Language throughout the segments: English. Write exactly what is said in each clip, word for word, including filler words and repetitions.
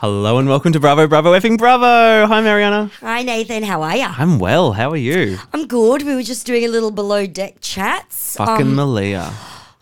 Hello and welcome to Bravo, Bravo, effing Bravo. Hi, Mariana. Hi, Nathan. How are ya? I'm well. How are you? I'm good. We were just doing a little below deck chats. Fucking Um, Malia.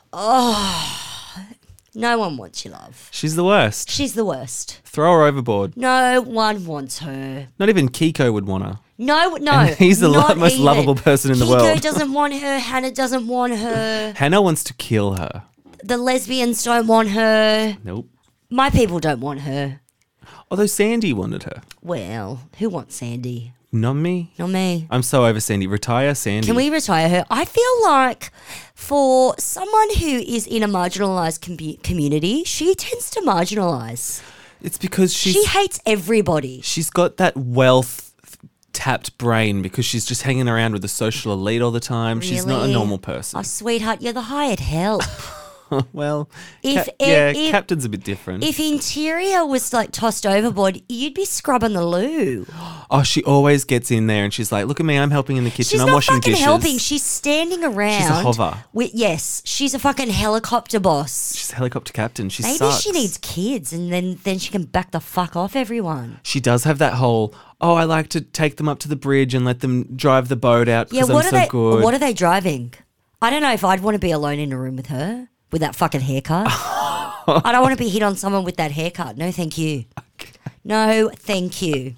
no one wants your love. She's the worst. She's the worst. Throw her overboard. No one wants her. Not even Kiko would want her. No, no. And he's the not lo- most even. lovable person in the Kiko world. doesn't want her. Hannah doesn't want her. Hannah wants to kill her. The lesbians don't want her. Nope. My people don't want her. Although Sandy wanted her. Well, who wants Sandy? Not me. Not me. I'm so over Sandy. Retire Sandy. Can we retire her? I feel like for someone who is in a marginalised com- community, she tends to marginalise. It's because she's She hates everybody. she's got that wealth tapped brain because she's just hanging around with the social elite all the time. She's not a Really? normal person. Oh, sweetheart, you're the hired help. well, If- Cap- if- yeah, if- Captain's a bit different. If interior was like tossed overboard, you'd be scrubbing the loo. Oh, she always gets in there and she's like, look at me, I'm helping in the kitchen, She's I'm not washing fucking dishes. helping. She's standing around. hover. With, yes, she's a fucking helicopter boss. She's a helicopter captain. She Maybe sucks. she needs kids and then, then she can back the fuck off everyone. She does have that whole, oh, I like to take them up to the bridge and let them drive the boat out Yeah, because what I'm are so they good. what are they driving? I don't know if I'd want to be alone in a room with her with that fucking haircut. I don't want to be hit on someone with that haircut. No, thank you. No, thank you.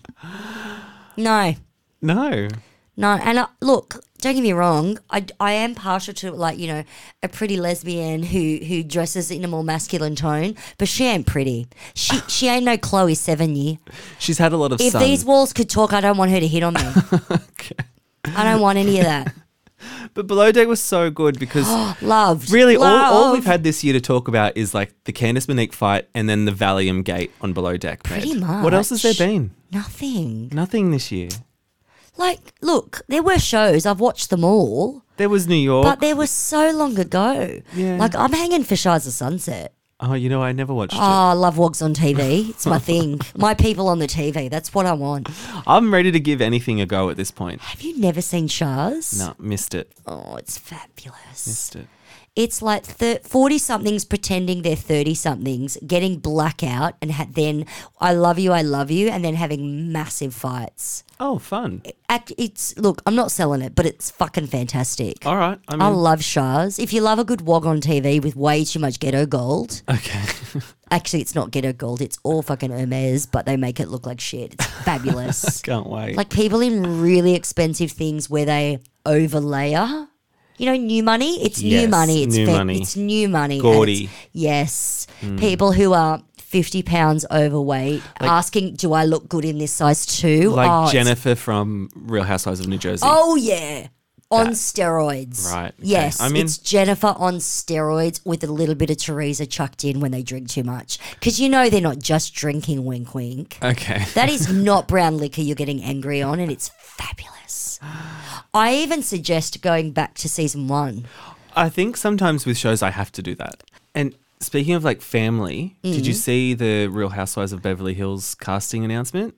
No. no. No, and uh, look, don't get me wrong. I, I am partial to like you know a pretty lesbian who who dresses in a more masculine tone, but she ain't pretty. She she ain't no Chloe Sevigny. She's had a lot of If sun. these walls could talk, I don't want her to hit on me. Okay. I don't want any of that. But Below Deck was so good because Loved. really all, all Loved. we've had this year to talk about is like the Candice Monique fight and then the Valium gate on Below Deck. Pretty Med. What else has there much. been? Nothing. Nothing this year. Like, look, there were shows. I've watched them all, There was New York. but they were so long ago. Yeah. Like, I'm hanging for Shires of Sunset. oh, you know, I never watched Oh, I love Wogs on T V. It's my thing. My people on the T V. That's what I want. it. I'm ready to give anything a go at this point. Have you never seen Shires? No, missed it. Oh, it's fabulous. Missed it. It's like forty-somethings pretending they're thirty-somethings, getting blackout, and ha- then I love you, I love you, and then having massive fights. Oh, fun. Act, it's look, I'm not selling it, but it's fucking fantastic. All right. I mean, I love Shars. If you love a good wog on T V with way too much ghetto gold, okay. actually it's not ghetto gold, it's all fucking Hermes, but they make it look like shit. It's fabulous. Can't wait. Like people in really expensive things where they overlayer. You know, new money. It's Yes, new money. It's new fa- money. It's new money. and Gaudy. it's- Yes, Hmm. people who are fifty pounds overweight asking, "Do I look good in this size too?" like oh, it's- Jennifer from Real Housewives of New Jersey. Oh yeah. On steroids. Right, okay. Yes. I'm in. It's Jennifer on steroids with a little bit of Teresa chucked in when they drink too much. Because you know they're not just drinking wink wink. Okay. That is not brown liquor you're getting angry on, and it's fabulous. I even suggest going back to season one. I think sometimes with shows I have to do that. And speaking of like family, did Mm. you see the Real Housewives of Beverly Hills casting announcement?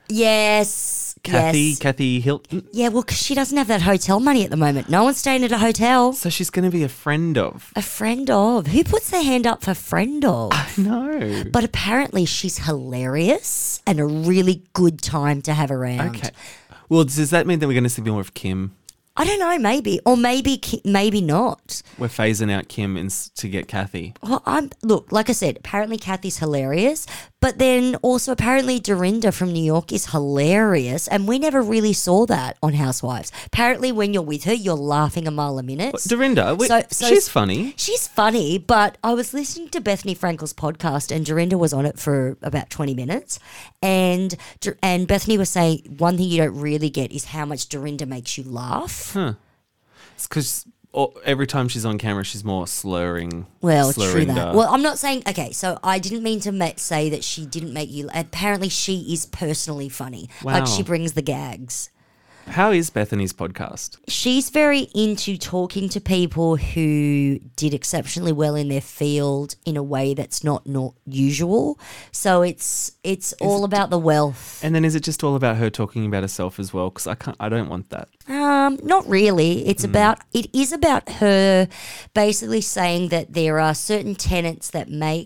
Yes. Kathy, yes. Kathy Hilton. Yeah, well, because she doesn't have that hotel money at the moment. No one's staying at a hotel. So she's going to be a friend of. A friend of. Who puts their hand up for friend of? No. But apparently she's hilarious and a really good time to have around. Okay. Well, does that mean that we're going to see more of Kim? I don't know, maybe. Or maybe Ki- maybe not. We're phasing out Kim ins- to get Kathy. Well, I'm look, like I said, apparently Kathy's hilarious, but then also apparently Dorinda from New York is hilarious, and we never really saw that on Housewives. Apparently when you're with her, you're laughing a mile a minute. Dorinda, we, So- so- she's funny. She's funny, but I was listening to Bethany Frankel's podcast, and Dorinda was on it for about twenty minutes, and and Bethany was saying one thing you don't really get is how much Dorinda makes you laugh. It's because every time she's on camera, she's more slurring. Well, true slurring that. the- Well, I'm not saying okay. So I didn't mean to ma- say that she didn't make you. Apparently, she is personally funny. Like Wow. she brings the gags. How is Bethany's podcast? She's very into talking to people who did exceptionally well in their field in a way that's not not usual. So it's it's all about the wealth. And then is it just all about her talking about herself as well? Because I can't, I don't want that. Um, not really. It's about it is about her basically saying that there are certain tenets that make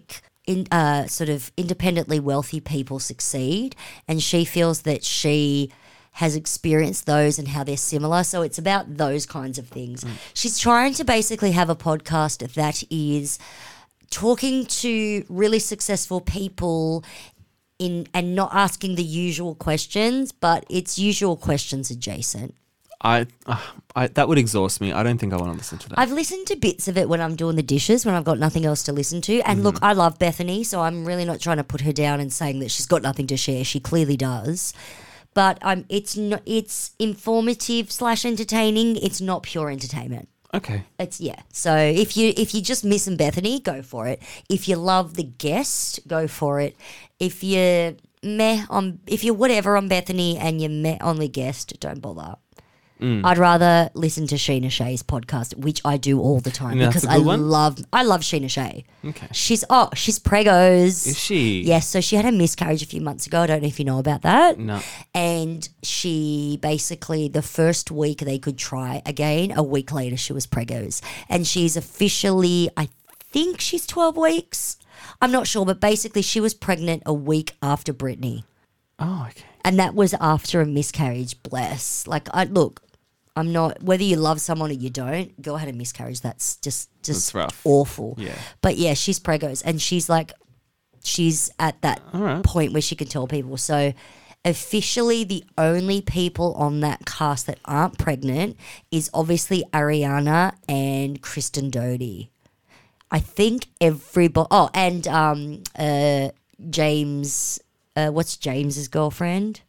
in uh, sort of independently wealthy people succeed, and she feels that she has experienced those and how they're similar. So it's about those kinds of things. Mm. She's trying to basically have a podcast that is talking to really successful people in and not asking the usual questions, but it's usual questions adjacent. I, uh, I that would exhaust me. I don't think I want to listen to that. I've listened to bits of it when I'm doing the dishes, when I've got nothing else to listen to. And mm-hmm. look, I love Bethany, so I'm really not trying to put her down and saying that she's got nothing to share. She clearly does. But um, it's not, it's informative slash entertaining. It's not pure entertainment. Okay. It's yeah. So if you if you just missing Bethany, go for it. If you love the guest, go for it. If you meh on if you're whatever on Bethany and you meh on the guest, don't bother. Mm. I'd rather listen to Sheena Shea's podcast, which I do all the time and because I one? love I love Sheena Shea. Okay. She's oh, she's pregos. Is she? Yes, so she had a miscarriage a few months ago. I don't know if you know about that. No. And she basically the first week they could try again, a week later she was pregos. And she's officially I think she's twelve weeks. I'm not sure, but basically she was pregnant a week after Brittany. Oh, okay. And that was after a miscarriage, bless. Like I look I'm not, whether you love someone or you don't, girl had a miscarriage. That's just, just That's rough. awful. Yeah. But yeah, she's pregos and she's like, she's at that right. point where she can tell people. So officially the only people on that cast that aren't pregnant is obviously Ariana and Kristen Doty. I think everybody, oh, and um, uh, James, uh, what's James's girlfriend?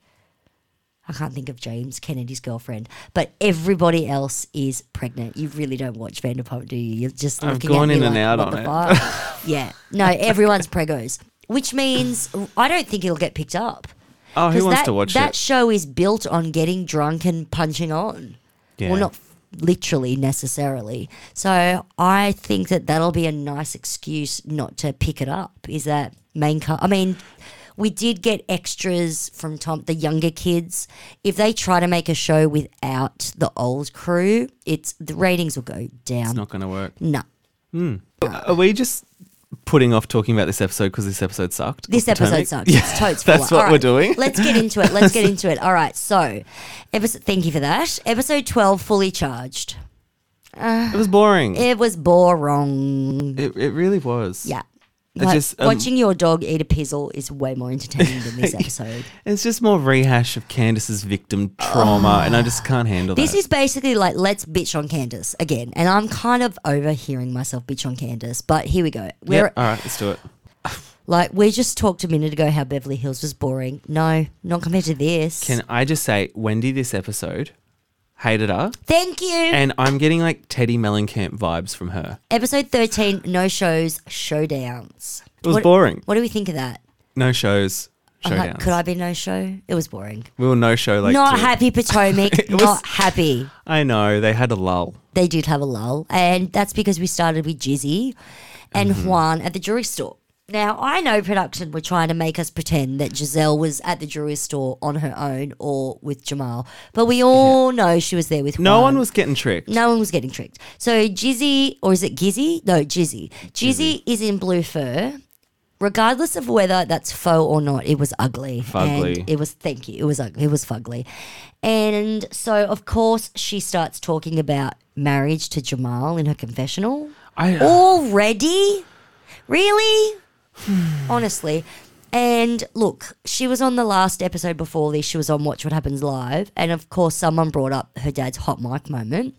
I can't think of James, Kennedy's girlfriend, but everybody else is pregnant. You really don't watch Vanderpump, do you? You're just I've looking gone at me in like, and out what on the it. fuck? Yeah, no, everyone's pregos, which means I don't think it'll get picked up. Oh, who wants that, to watch that it? show is built on getting drunk and punching on. Yeah. Well, not literally necessarily. So I think that that'll be a nice excuse not to pick it up. Is that main? Co- I mean. We did get extras from Tom, the younger kids. If they try to make a show without the old crew, it's the ratings will go down. It's not going to work. No. Mm. Are we just putting off talking about this episode because this episode sucked? This episode sucked. Yeah, it's totes that's full. what All we're right, doing. Let's get into it. Let's get into it. All right. So, episode, thank you for that. Episode twelve, Fully Charged. Uh, it was boring. It was boring. It, it really was. Yeah. It Like, just, um, watching your dog eat a pizzle is way more entertaining than this episode. It's just more rehash of Candace's victim trauma, and I just can't handle This that. is basically like, let's bitch on Candace again. And I'm kind of overhearing myself bitch on Candace, but here we go. We're Yep, all right, let's do it. like, we just talked a minute ago how Beverly Hills was boring. No, not compared to this. Can I just say, Wendy, this episode, hated her. Thank you. And I'm getting like Teddy Mellencamp vibes from her. Episode thirteen, no shows, showdowns. It was what, boring. What do we think of that? No shows, I'm showdowns. like, could I be no show? It was boring. We were no show like Not two. happy, Potomac. It was- Not happy. I know, they had a lull. They did have a lull, and that's because we started with Jizzy and Mm-hmm. Juan at the jewelry store. Now, I know production were trying to make us pretend that Giselle was at the jewelry store on her own or with Jamal, but we all know she was there with No Juan. one was getting tricked. No one was getting tricked. So Jizzy, or is it Gizzy? No, Jizzy. Jizzy is in blue fur. Regardless of whether that's faux or not, it was ugly. Fugly. And it was, thank you, it was ugly. It was fugly. And so, of course, she starts talking about marriage to Jamal in her confessional. I, Already? Really? Honestly. And look, she was on the last episode before this. She was on Watch What Happens Live. And, of course, someone brought up her dad's hot mic moment.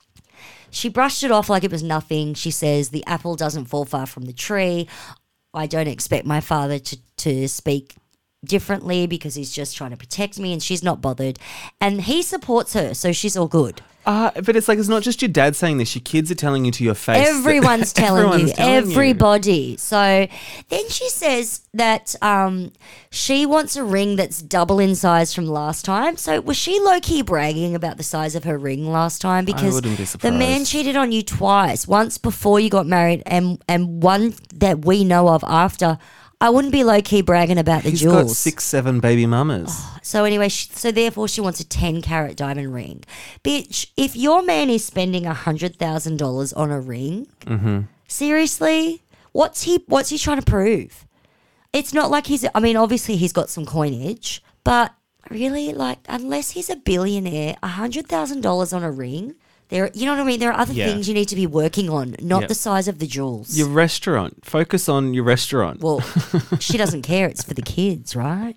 She brushed it off like it was nothing. She says, the apple doesn't fall far from the tree. I don't expect my father to, to speak differently because he's just trying to protect me, and she's not bothered. And he supports her, so she's all good. Uh, but it's like, it's not just your dad saying this. Your kids are telling you to your face. that- Everyone's telling everyone's you. telling you. Everybody. So then she says that um, she wants a ring that's double in size from last time. So was she low-key bragging about the size of her ring last time? Because wouldn't be the man surprised. cheated on you twice. Once before you got married and, and one that we know of after. I wouldn't be low-key bragging about the He's jewels. got six, seven baby mamas. So anyway, she, so therefore she wants a ten carat diamond ring. Bitch, if your man is spending one hundred thousand dollars on a ring, Mm-hmm. seriously? What's he what's he trying to prove? It's not like he's I mean, obviously he's got some coinage, but really, like, unless he's a billionaire, a hundred thousand dollars on a ring, there you know what I mean? There are other Yeah. things you need to be working on, not Yeah. the size of the jewels. Your restaurant. Focus on your restaurant. Well, she doesn't care. It's for the kids, right?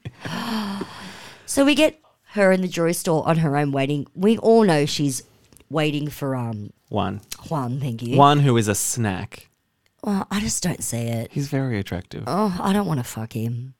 So we get her in the jewelry store on her own waiting. We all know she's waiting for um One. Juan, thank you. One who is a snack. Well, I just don't see it. He's very attractive. Oh, I don't want to fuck him.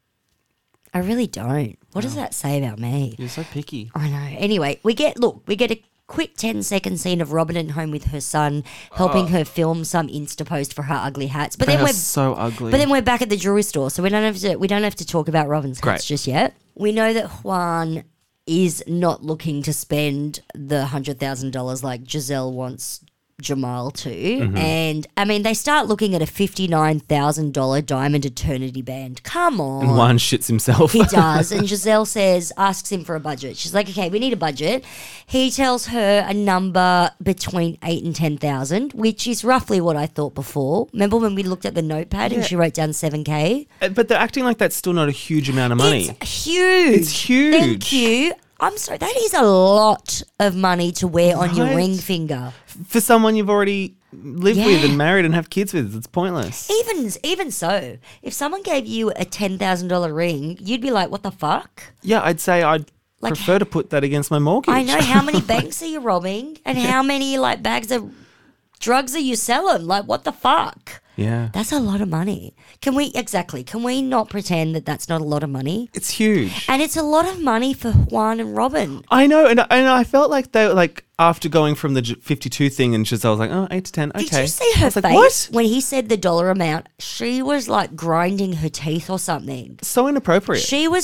I really don't. What does that say about me? You're so picky. I know. Anyway, we get look, we get a quick ten second scene of Robin at home with her son, helping her film some Insta post for her ugly hats. But They then are we're so ugly. but then we're back at the jewelry store, so we don't have to we don't have to talk about Robin's hats Great. just yet. We know that Juan is not looking to spend the hundred thousand dollars like Giselle wants Jamal to. Mm-hmm. And I mean they start looking at a fifty nine thousand dollar diamond eternity band. Come on. and one shits himself. He does. And Giselle says, asks him for a budget. She's like, okay, we need a budget. He tells her a number between eight and ten thousand, which is roughly what I thought before. Remember when we looked at the notepad and Yeah. she wrote down seven K? Uh, But they're acting like that's still not a huge amount of money. It's huge. It's huge. Thank you. I'm sorry. That is a lot of money to wear on your Right. ring finger. For someone you've already lived Yeah. with and married and have kids with, it's pointless. Even even so, if someone gave you a ten thousand dollar ring, you'd be like, what the fuck? Yeah, I'd say I'd Like- prefer to put that against my mortgage. I know. How many banks are you robbing? And how many like bags of drugs are you selling? Like, what the fuck? Yeah. That's a lot of money. Can we, exactly, can we not pretend that that's not a lot of money? It's huge. And it's a lot of money for Juan and Robin. I know, and, and I felt like they were like after going from the J- fifty-two thing, and Giselle was like, "Oh, eight to ten, okay." Did you see her I was face like, "What?" when he said the dollar amount? She was like grinding her teeth or something. So inappropriate. She was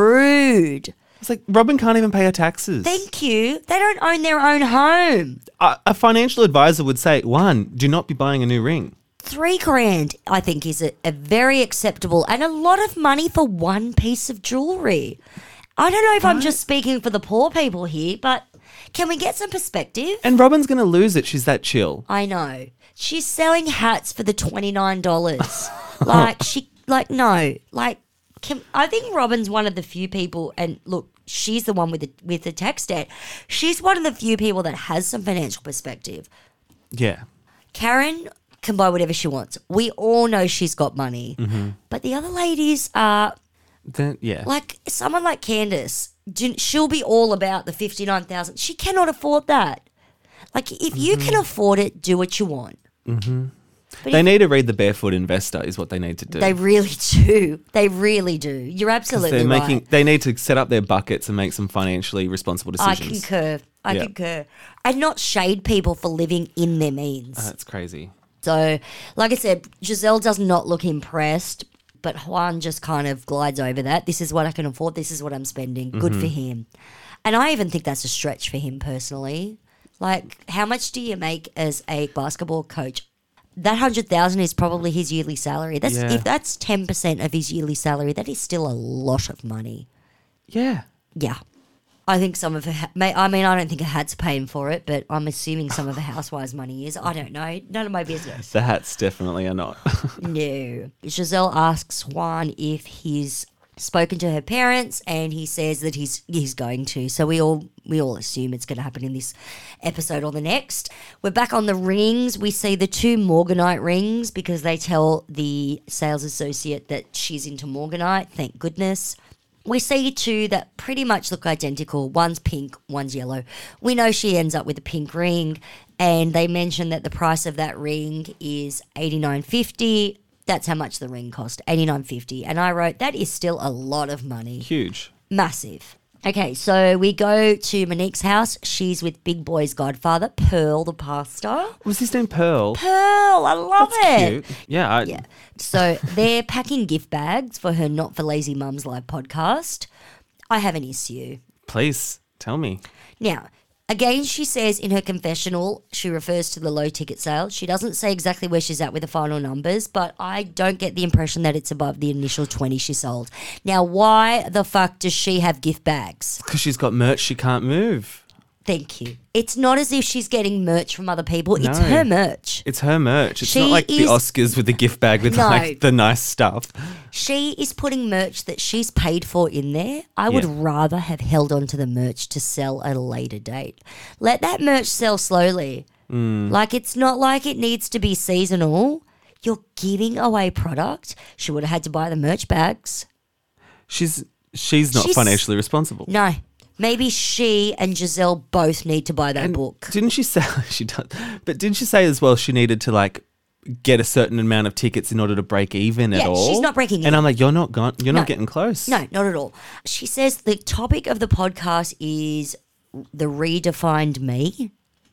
rude. It's like Robin can't even pay her taxes. Thank you. They don't own their own home. a, a financial advisor would say, "One, do not be buying a new ring." Three grand, I think, is a, a very acceptable and a lot of money for one piece of jewelry. I don't know if I'm just speaking for the poor people here, but can we get some perspective? And Robin's gonna lose it. She's that chill. I know. She's selling hats for the twenty-nine dollars. like, she, like, no. Like, can, I think Robin's one of the few people, and look, she's the one with the, with the tech debt. She's one of the few people that has some financial perspective. Yeah. Karen can buy whatever she wants. We all know she's got money. Mm-hmm. But the other ladies are, Then yeah. like, someone like Candace, do- she'll be all about the fifty-nine thousand. She cannot afford that. Like, if you Mm-hmm. can afford it, do what you want. Mm-hmm. But they if- need to read the Barefoot Investor, is what they need to do. They really do. They really do. You're absolutely They're right. making. They need to set up their buckets and make some financially responsible I decisions. concur. I Yeah. concur. And not shade people for living in their means. That's crazy. So, like I said, Giselle does not look impressed, but Juan just kind of glides over that. This is what I can afford. This is what I'm spending. Good Mm-hmm. for him. And I even think that's a stretch for him personally. Like, how much do you make as a basketball coach? That hundred thousand is probably his yearly salary. That's Yeah. if that's ten percent of his yearly salary. That is still a lot of money. Yeah. Yeah. I think some of her, ha- may, I mean, I don't think her hat's paying for it, but I'm assuming some of the housewives' money is. I don't know. None of my business. The hats definitely are not. No. Giselle asks Juan if he's spoken to her parents, and he says that he's he's going to. So we all we all assume it's going to happen in this episode or the next. We're back on the rings. We see the two Morganite rings because they tell the sales associate that she's into Morganite. Thank goodness. We see two that pretty much look identical. One's pink, one's yellow. We know she ends up with a pink ring, and they mention that the price of that ring is eighty-nine fifty. That's how much the ring cost, eighty-nine fifty. And I wrote, that is still a lot of money. Huge. Massive. Okay, so we go to Monique's house. She's with Big Boy's godfather, Pearl the pastor. Was his name Pearl? Pearl, I love it. Cute. Yeah. I, Yeah. So they're packing gift bags for her Not for Lazy Mums live podcast. I have an issue. Please tell me. Now, again, she says in her confessional, she refers to the low ticket sales. She doesn't say exactly where she's at with the final numbers, but I don't get the impression that it's above the initial twenty she sold. Now, why the fuck does she have gift bags? Because she's got merch she can't move. Thank you. It's not as if she's getting merch from other people. It's No. her merch. It's her merch. It's She not like the is- Oscars with the gift bag with No. like the nice stuff. She is putting merch that she's paid for in there. I would Yeah. rather have held on to the merch to sell at a later date. Let that merch sell slowly. Mm. Like, it's not like it needs to be seasonal. You're giving away product. She would have had to buy the merch bags. She's she's not She's- financially responsible. No. Maybe she and Giselle both need to buy that And book. Didn't she say she does? But didn't she say as well she needed to like get a certain amount of tickets in order to break even at Yeah, all? she's not breaking And even. I'm like, you're not gone. You're No. not getting close. No, not at all. She says the topic of the podcast is the redefined me.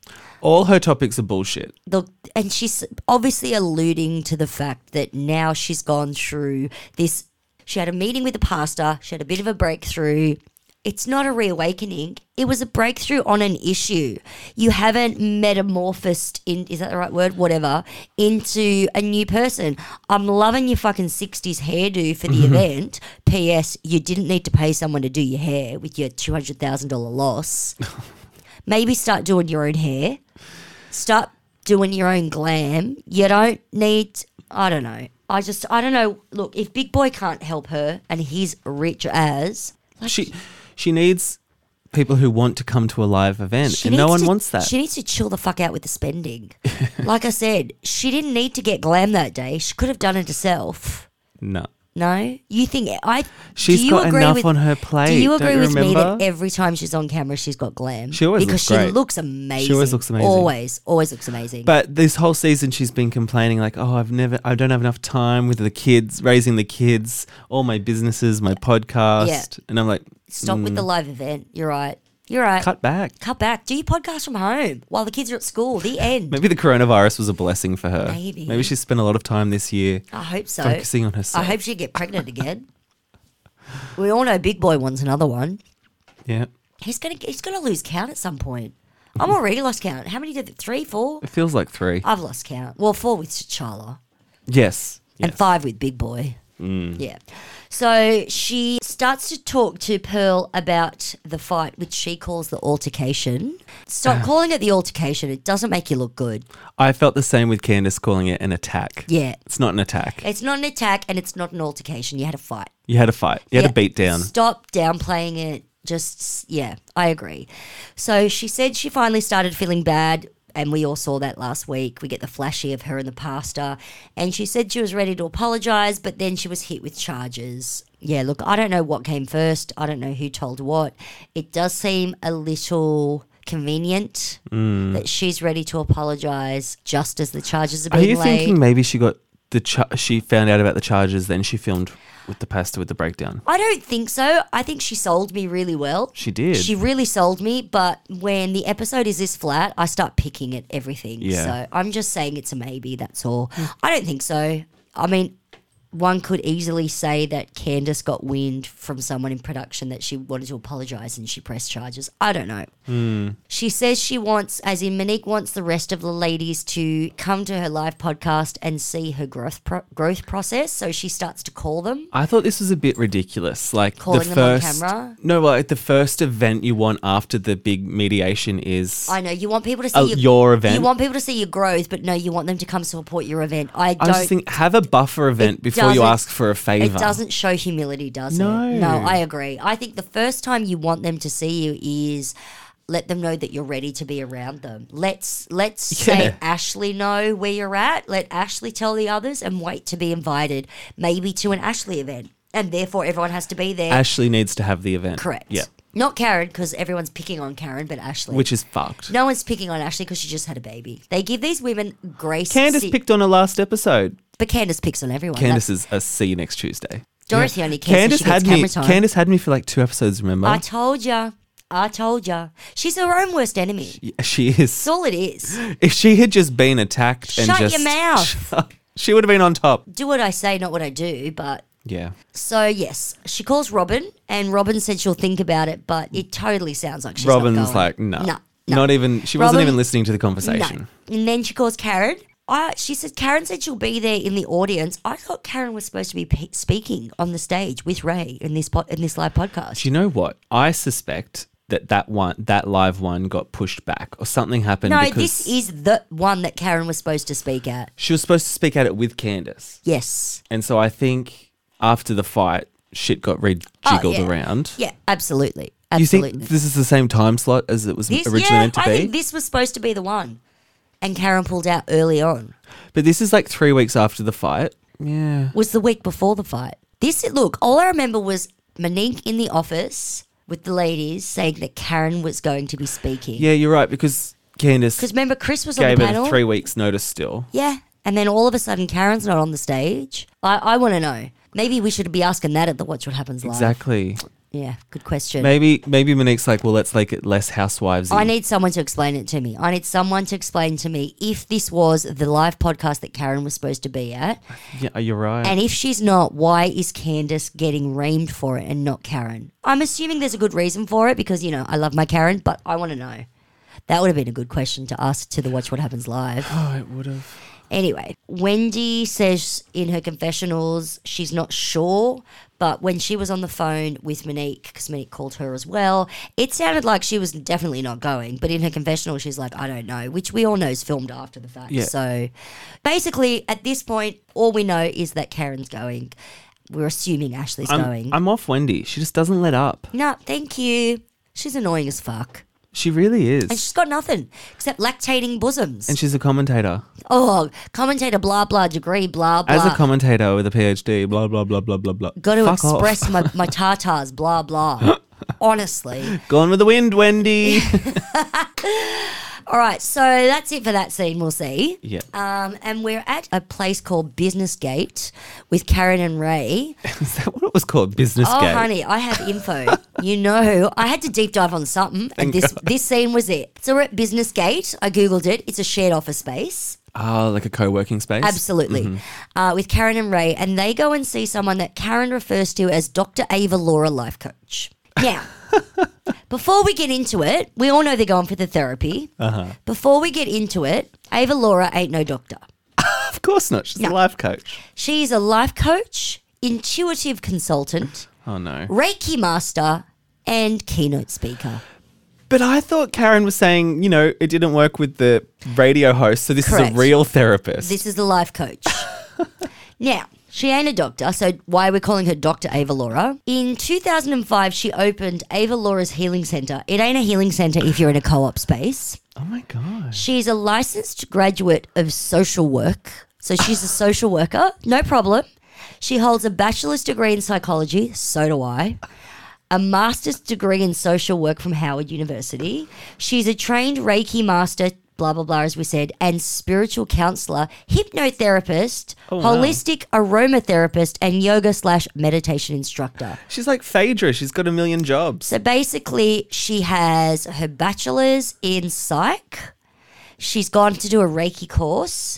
All her topics are bullshit. The, and she's obviously alluding to the fact that now she's gone through this. She had a meeting with the pastor. She had a bit of a breakthrough. It's not a reawakening. It was a breakthrough on an issue. You haven't metamorphosed in, is that the right word? Whatever, into a new person. I'm loving your fucking sixties hairdo for the event. P S. You didn't need to pay someone to do your hair with your two hundred thousand dollars loss. Maybe start doing your own hair. Start doing your own glam. You don't need, I don't know. I just, I don't know. Look, if Big Boy can't help her and he's rich as, She she needs people who want to come to a live event, she and no needs one to- wants that. She needs to chill the fuck out with the spending. Like I said, she didn't need to get glam that day. She could have done it herself. no. No? You think, I, She's do you got agree enough with, on her plate. Do you Don't agree you with me remember? that every time she's on camera, she's got glam? She always because looks she great. looks amazing. She always looks amazing. Always, always looks amazing. But this whole season, she's been complaining like, "Oh, I've never, I don't have enough time with the kids, raising the kids, all my businesses, my podcast." Yeah. And I'm like, Stop with the live event. You're right. You're right. cut back. Cut back. Do your podcast from home while the kids are at school. The end. Maybe the coronavirus was a blessing for her. Maybe. Maybe she spent a lot of time this year I hope so. focusing on herself. I hope she get pregnant again. We all know Big Boy wants another one. Yeah. He's gonna he's gonna lose count at some point. I'm already lost count. How many did it? Three, four? It feels like three. I've lost count. Well, four with T'Challa yes. and yes. five with Big Boy. Yeah. So she starts to talk to Pearl about the fight, which she calls the altercation. Stop calling it the altercation. It doesn't make you look good. I felt the same with Candace calling it an attack. Yeah. It's not an attack. It's not an attack and it's not an altercation. You had a fight. You had a fight. You had Yeah, a beat down. Stop downplaying it. Just, yeah, I agree. So she said she finally started feeling bad, and we all saw that last week. We get the flashy of her and the pastor, and she said she was ready to apologise, but then she was hit with charges. Yeah, look, I don't know what came first. I don't know who told what. It does seem a little convenient that she's ready to apologise just as the charges are Are being you laid. thinking maybe she got the cha- she found out about the charges, then she filmed with the pastor with the breakdown? I don't think so. I think she sold me really well. She did. She really sold me, but when the episode is this flat, I start picking at everything. Yeah. So I'm just saying it's a maybe, that's all. I don't think so. I mean, one could easily say that Candace got wind from someone in production that she wanted to apologise and she pressed charges. I don't know. She says she wants, as in Monique wants the rest of the ladies to come to her live podcast and see her growth pro- growth process. So she starts to call them. I thought this was a bit ridiculous. Like Calling the them on first, camera? no, like the first event you want after the big mediation is I know you want people to see Oh, your, your event? You want people to see your growth, but no, you want them to come support your event. I I don't. was just thinking, have a buffer event It before you doesn't- ask for a favor. It doesn't show humility, does No. it? No, I agree. I think the first time you want them to see you is let them know that you're ready to be around them. Let's let's Yeah. say Ashley know where you're at. Let Ashley tell the others and wait to be invited, maybe to an Ashley event, and therefore everyone has to be there. Ashley needs to have the event. Correct. Yeah. Not Karen, because everyone's picking on Karen, but Ashley. Which is fucked. No one's picking on Ashley because she just had a baby. They give these women grace. Candace si- picked on her last episode. But Candace picks on everyone. Candace That's- is a see you next Tuesday. Dorothy only cares Candace if she gets had me. camera time. Candace had me for like two episodes. Remember? I told ya. I told ya. She's her own worst enemy. Yeah, she is. That's all it is. If she had just been attacked and Shut your just mouth. she would have been on top. Do what I say, not what I do. But Yeah. so yes, she calls Robin, and Robin said she'll think about it. But it totally sounds like she's Robin's not going. like, no, no, no. not even. She wasn't Robin- even listening to the No. conversation. And then she calls Karen. I, she said Karen said she'll be there in the audience. I thought Karen was supposed to be pe- speaking on the stage with Ray in this po- in this live podcast. Do you know what? I suspect that that one, that live one got pushed back or something happened. No, because this is the one that Karen was supposed to speak at. she was supposed to speak at it with Candace. Yes. And so I think after the fight, shit got rejiggled Oh, yeah. around. Yeah, absolutely. You Absolutely. think this is the same time slot as it was This- originally yeah, meant to I be? think this was supposed to be the one. And Karen pulled out early on. But this is like three weeks after the fight. Yeah. Was the week before the fight. This, look, all I remember was Monique in the office with the ladies saying that Karen was going to be speaking. Yeah, you're right, because Candace Because remember, Chris was on gave the it panel. three weeks notice still. Yeah. And then all of a sudden, Karen's not on the stage. I, I want to know. Maybe we should be asking that at the Watch What Happens Live. Exactly. Yeah, good question. Maybe maybe Monique's like, well, let's make it less housewives. I need someone to explain it to me. I need someone to explain to me if this was the live podcast that Karen was supposed to be at. Yeah, you're right. And if she's not, why is Candace getting reamed for it and not Karen? I'm assuming there's a good reason for it because, you know, I love my Karen, but I want to know. That would have been a good question to ask to the Watch What Happens Live. oh, it would have. Anyway, Wendy says in her confessionals she's not sure, but when she was on the phone with Monique, because Monique called her as well, it sounded like she was definitely not going. But in her confessional, she's like, I don't know, which we all know is filmed after the fact. Yeah. So basically, at this point, all we know is that Karen's going. We're assuming Ashley's I'm, going. I'm off Wendy. She just doesn't let up. no, thank you. She's annoying as fuck. She really is. And she's got nothing except lactating bosoms. And she's a commentator. oh, commentator, blah, blah, degree, blah, blah. As a commentator with a PhD, blah, blah, blah, blah, blah, blah. Got to Fuck off. express my, my tartars, blah, blah. Honestly. Gone with the wind, Wendy. All right, so that's it for that scene, we'll see. yeah. Um, and we're at a place called Business Gate with Karen and Ray. Is that what it was called? Business Oh, Gate? honey, I have info. You know, I had to deep dive on something, and this, this scene was it. So we're at Business Gate. I Googled it. It's a shared office space. Oh, like a co-working space? Absolutely. Uh, with Karen and Ray. And they go and see someone that Karen refers to as Doctor Ava Laura, life coach. Now, before we get into it, we all know they're going for the therapy. Uh-huh. Before we get into it, Ava Laura ain't no doctor. Of course not. She's No. a life coach. She's a life coach, intuitive consultant, Oh, no. Reiki master, and keynote speaker. But I thought Karen was saying, you know, it didn't work with the radio host, so this Correct. is a real therapist. This is the life coach. Now, she ain't a doctor, so why are we calling her Doctor Ava Laura? In two thousand five, she opened Ava Laura's Healing Centre. It ain't a healing centre if you're in a co-op space. oh, my gosh. She's a licensed graduate of social work. So she's a social worker, no problem. She holds a bachelor's degree in psychology, so do I. A master's degree in social work from Howard University. She's a trained Reiki master, blah, blah, blah, as we said, and spiritual counselor, hypnotherapist, Oh, wow. holistic aromatherapist, and yoga slash meditation instructor. She's like Phaedra. She's got a million jobs. So basically, she has her bachelor's in psych. She's gone to do a Reiki course.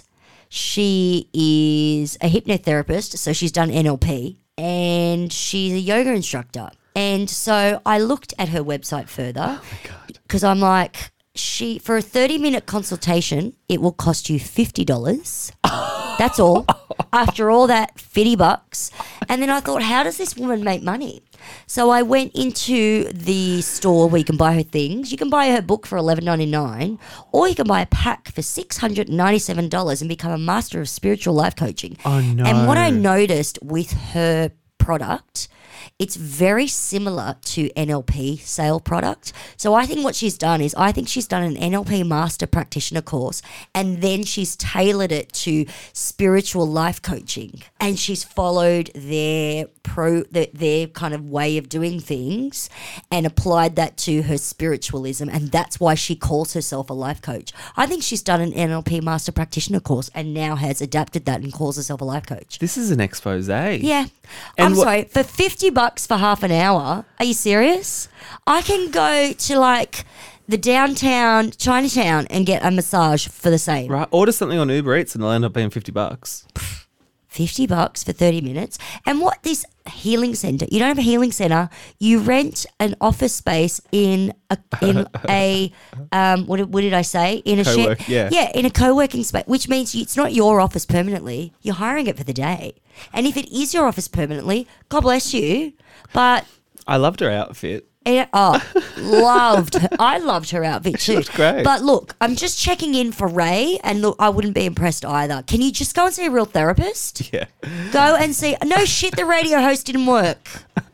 She is a hypnotherapist, so she's done N L P, and she's a yoga instructor. And so I looked at her website further because I'm like, she for a thirty minute consultation, it will cost you fifty dollars. That's all. After all that, fifty bucks. And then I thought, how does this woman make money? So I went into the store where you can buy her things. You can buy her book for eleven ninety-nine, or you can buy a pack for six hundred ninety-seven dollars and become a master of spiritual life coaching. Oh, no. And what I noticed with her product, it's very similar to N L P sale product. So I think what she's done is I think she's done an N L P master practitioner course, and then she's tailored it to spiritual life coaching, and she's followed their pro their, their kind of way of doing things and applied that to her spiritualism, and that's why she calls herself a life coach. I think she's done an N L P master practitioner course and now has adapted that and calls herself a life coach. This is an expose. Yeah. And I'm what- sorry, for fifty bucks for half an hour, are you serious? I can go to like the downtown Chinatown and get a massage for the same. Right. Order something on Uber Eats and it'll end up being fifty bucks. fifty bucks for thirty minutes. And what this healing center, you don't have a healing center, you rent an office space in a, in a, um, what, did- what did I say? In a Co-work, shared, yeah. yeah, in a co-working space, which means you, it's not your office permanently. You're hiring it for the day. And if it is your office permanently, God bless you. But I loved her outfit. And, oh, loved her. I loved her outfit too. looked great. But look, I'm just checking in for Ray, and look, I wouldn't be impressed either. Can you just go and see a real therapist? Yeah. Go and see. No shit, the radio host didn't work.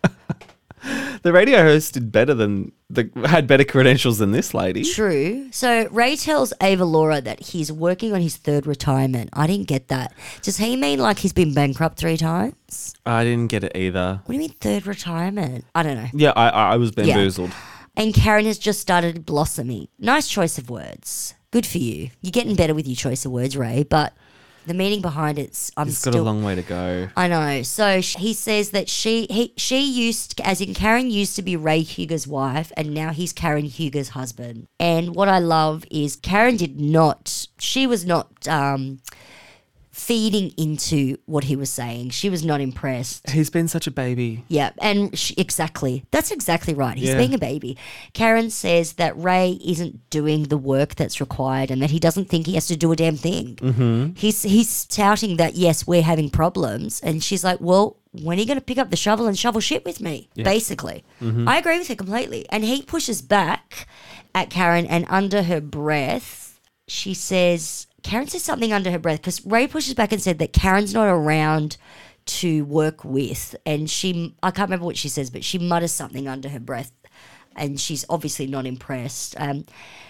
The radio host did better than the had better credentials than this lady. True. So Ray tells Ava Laura that he's working on his third retirement. I didn't get that. Does he mean like he's been bankrupt three times? I didn't get it either. What do you mean third retirement? I don't know. Yeah, I I was bamboozled. And Karen has just started blossoming. Nice choice of words. Good for you. You're getting better with your choice of words, Ray, but the meaning behind it's I'm He's still got a long way to go. I know. So sh- he says that she he she used as in Karen used to be Ray Huger's wife, and now he's Karen Huger's husband. And what I love is Karen did not. She was not um, feeding into what he was saying. She was not impressed. He's been such a baby. Yeah, and she, exactly. That's exactly right. He's Yeah. being a baby. Karen says that Ray isn't doing the work that's required and that he doesn't think he has to do a damn thing. Mm-hmm. He's he's touting that, yes, we're having problems. And she's like, well, when are you going to pick up the shovel and shovel shit with me? Basically. I agree with her completely. And he pushes back at Karen, and under her breath, she says... Karen says something under her breath because Ray pushes back and said that Karen's not around to work with, and she I can't remember what she says, but she mutters something under her breath, and she's obviously not impressed. Um,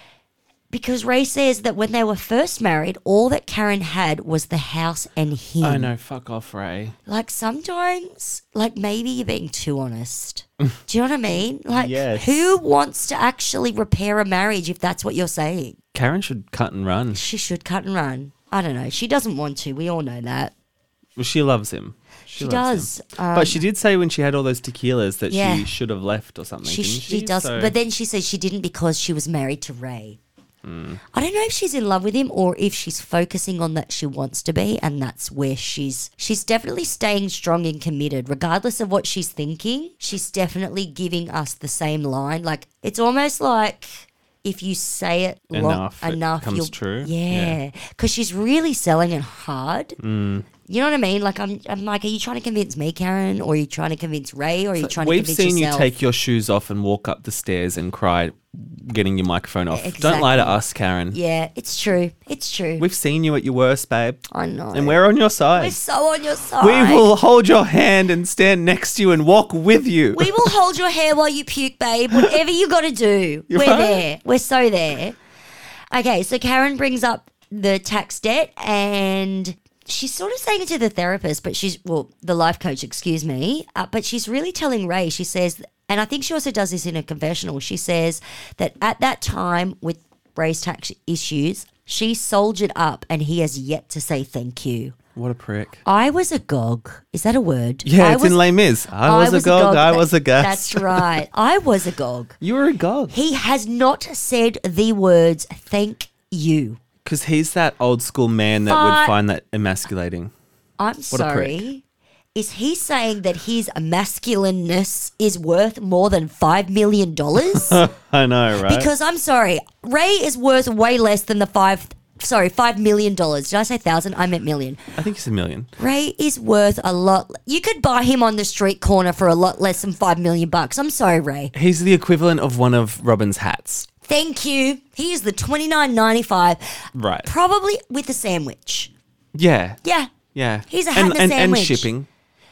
because Ray says that when they were first married, all that Karen had was the house and him. I know, fuck off, Ray. Like sometimes, like maybe you're being too honest. Do you know what I mean? Like, Yes. who wants to actually repair a marriage if that's what you're saying? Karen should cut and run. She should cut and run. I don't know. She doesn't want to. We all know that. Well, she loves him. She, loves does. him. Um, But she did say when she had all those tequilas that Yeah. she should have left or something. she, didn't she she does. So- But then she says she didn't because she was married to Ray. Hmm. I don't know if she's in love with him or if she's focusing on that she wants to be, and that's where she's she's definitely staying strong and committed regardless of what she's thinking. She's definitely giving us the same line. Like it's almost like if you say it long Enough, it enough, comes you'll true. Yeah, because she's really selling it hard. Hmm. You know what I mean? Like I'm, I'm like, are you trying to convince me, Karen, or are you trying to convince Ray, or are you trying to We've convince seen yourself? you take your shoes off and walk up the stairs and cry, getting your microphone off. Exactly. Don't lie to us, Karen. Yeah, it's true. It's true. We've seen you at your worst, babe. I know. And we're on your We're side. so on your side. We will hold your hand and stand next to you and walk with you. We will hold your hair while you puke, babe. Whatever you got to do, You're we're right. there. We're so there. Okay, so Karen brings up the tax debt, and she's sort of saying it to the therapist, but she's well, the life coach, excuse me. Uh, but she's really telling Ray. She says, and I think she also does this in a confessional. She says that at that time with Ray's tax issues, she soldiered up, and he has yet to say thank you. What a prick. I was agog. Is that a word? Yeah, I it's was, in Les Mis. I was, a gog, I That- was a gas. That's right. I was agog. You were a gog. He has not said the words thank you. Because he's that old school man that But- would find that emasculating. I'm a sorry. Is he saying that his masculineness is worth more than five million dollars? I know, right? Because I'm sorry, Ray is worth way less than the five. Sorry, five million dollars. Did I say thousand? I meant million. I think it's a million. Ray is worth a lot. You could buy him on the street corner for a lot less than five million bucks. I'm sorry, Ray. He's the equivalent of one of Robin's hats. Thank you. He is the twenty nine ninety five, Right. probably with a sandwich. Yeah. Yeah, Yeah. He's a hat and a and, sandwich. and shipping.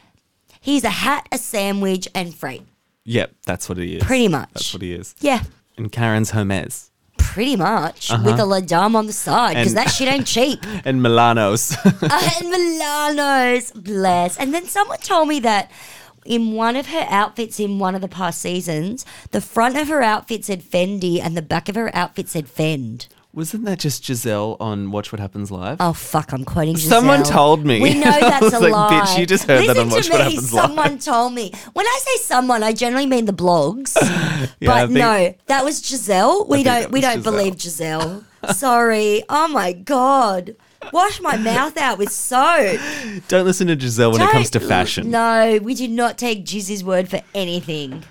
he's a hat, a sandwich, and freight. Yep, that's what he is. Pretty much. That's what he is. Yeah, And Karen's Hermes. pretty much with a La Dame on the side because Uh-huh. And- that shit ain't cheap. And Milanos. Uh, and Milano's, bless. And then someone told me that in one of her outfits in one of the past seasons, the front of her outfit said Fendi and the back of her outfit said Fend. Wasn't that just Giselle on Watch What Happens Live? Oh, fuck, I'm quoting Giselle. Someone told me. We know I that's was a like, lie. bitch, you just heard that Listen on Watch to What me, Happens Live. someone told me. When I say someone, I generally mean the blogs. Yeah, I but think- no, that was Giselle. We think don't that we was don't Giselle. believe Giselle. Sorry. Oh my God. Wash my mouth out with soap. Don't listen to Giselle when it comes to Don't- fashion. No, we do not take Jizzy's word for anything.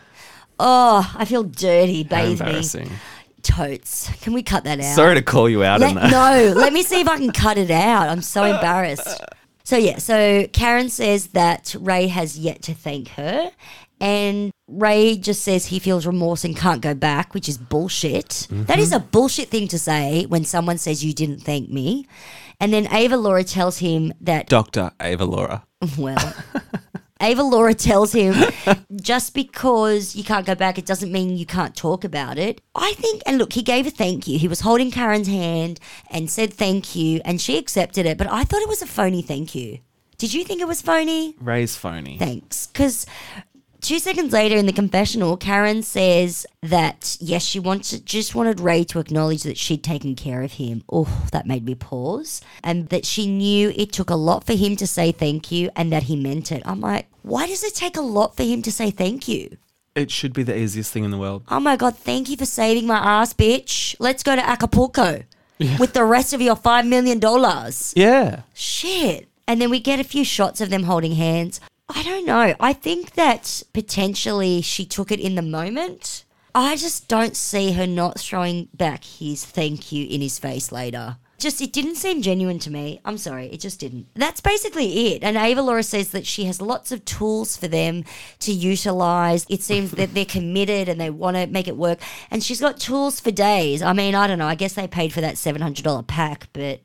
Oh, I feel dirty. How Bathe me. embarrassing. Totes. Can we cut that out? Sorry to call you out Let, on that. no, let me see if I can cut it out. I'm so embarrassed. So yeah, so Karen says that Ray has yet to thank her, And Ray just says he feels remorse and can't go back, which is bullshit. Mm-hmm. That is a bullshit thing to say when someone says you didn't thank me. And then Ava Laura tells him that, Doctor Ava Laura. well, Ava Laura tells him just because you can't go back, it doesn't mean you can't talk about it. I think, and look, he gave a thank you. He was holding Karen's hand and said thank you, and she accepted it. But I thought it was a phony thank you. Did you think it was phony? Ray's phony. Thanks. Because two seconds later in the confessional, Karen says that, yes, she wanted, just wanted Ray to acknowledge that she'd taken care of him. Oh, that made me pause. And that she knew it took a lot for him to say thank you and that he meant it. I'm like, why does it take a lot for him to say thank you? It should be the easiest thing in the world. Oh my God, thank you for saving my ass, bitch. Let's go to Acapulco with the rest of your five million dollars. Yeah. Shit. And then we get a few shots of them holding hands. I don't know. I think that potentially she took it in the moment. I just don't see her not throwing back his thank you in his face later. Just, it didn't seem genuine to me. I'm sorry, it just didn't. That's basically it. And Ava Laura says that she has lots of tools for them to utilise. It seems that they're committed and they want to make it work. And she's got tools for days. I mean, I don't know. I guess they paid for that seven hundred dollars pack, but...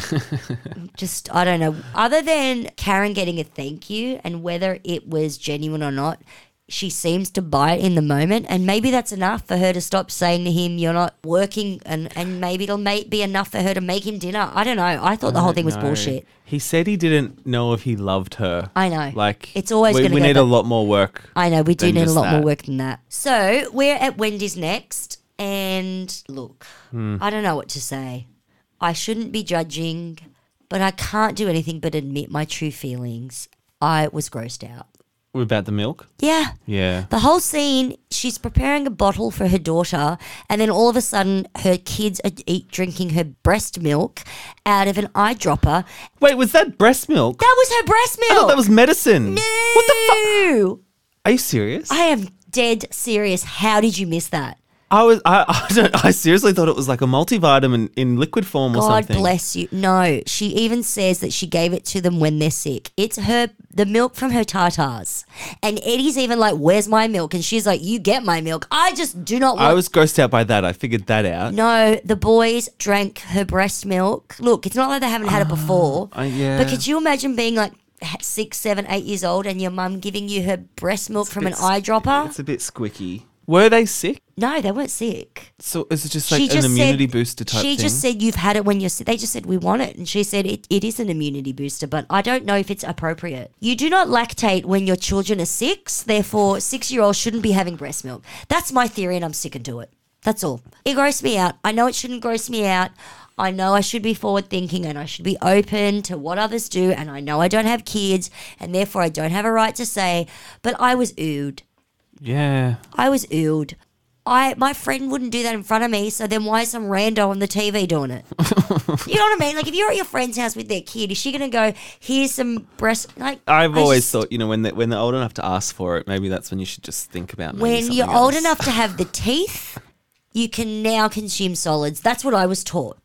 just, I don't know. Other than Karen getting a thank you and whether it was genuine or not, she seems to buy it in the moment. And maybe that's enough for her to stop saying to him, you're not working. And, and maybe it'll may, be enough for her to make him dinner. I don't know. I thought the whole thing was No. bullshit. He said he didn't know if he loved her. I know. Like, It's always we, gonna we go need back- a lot more work. I know. We do than need a just lot more that. work than that. So we're at Wendy's next. And look, Hmm. I don't know what to say. I shouldn't be judging, but I can't do anything but admit my true feelings. I was grossed out. About the milk? Yeah. Yeah. The whole scene, she's preparing a bottle for her daughter, and then all of a sudden, her kids are eat, drinking her breast milk out of an eyedropper. Wait, was that breast milk? That was her breast milk. I thought that was medicine. No. What the fuck? Are you serious? I am dead serious. How did you miss that? I was. I. I, don't, I seriously thought it was like a multivitamin in liquid form or God something. bless you. No, she even says that she gave it to them when they're sick. It's her, the milk from her tartars. And Eddie's even like, "Where's my milk?" And she's like, "You get my milk." I just do not want. I was grossed out by that. I figured that out. No, the boys drank her breast milk. Look, it's not like they haven't had it before. Uh, yeah. But could you imagine being like six, seven, eight years old and your mum giving you her breast milk from an It's- eyedropper? It's a bit squicky. Were they sick? No, they weren't sick. So is it just like She an just immunity said, booster type She thing? just said you've had it when you're sick. They just said we want it, and she said it, it is an immunity booster, but I don't know if it's appropriate. You do not lactate when your children are six, therefore six-year-olds shouldn't be having breast milk. That's my theory, and I'm sticking to it. That's all. It grossed me out. I know it shouldn't gross me out. I know I should be forward thinking and I should be open to what others do, and I know I don't have kids, and therefore I don't have a right to say, but I was oohed. Yeah. I was oohed. I my friend wouldn't do that in front of me, so then why is some rando on the T V doing it? You know what I mean? Like if you're at your friend's house with their kid, is she gonna go, here's some breast like I've I always just- thought, you know, when they, when they're old enough to ask for it, maybe that's when you should just think about maybe when something you're old else. enough to have the teeth, you can now consume solids. That's what I was taught.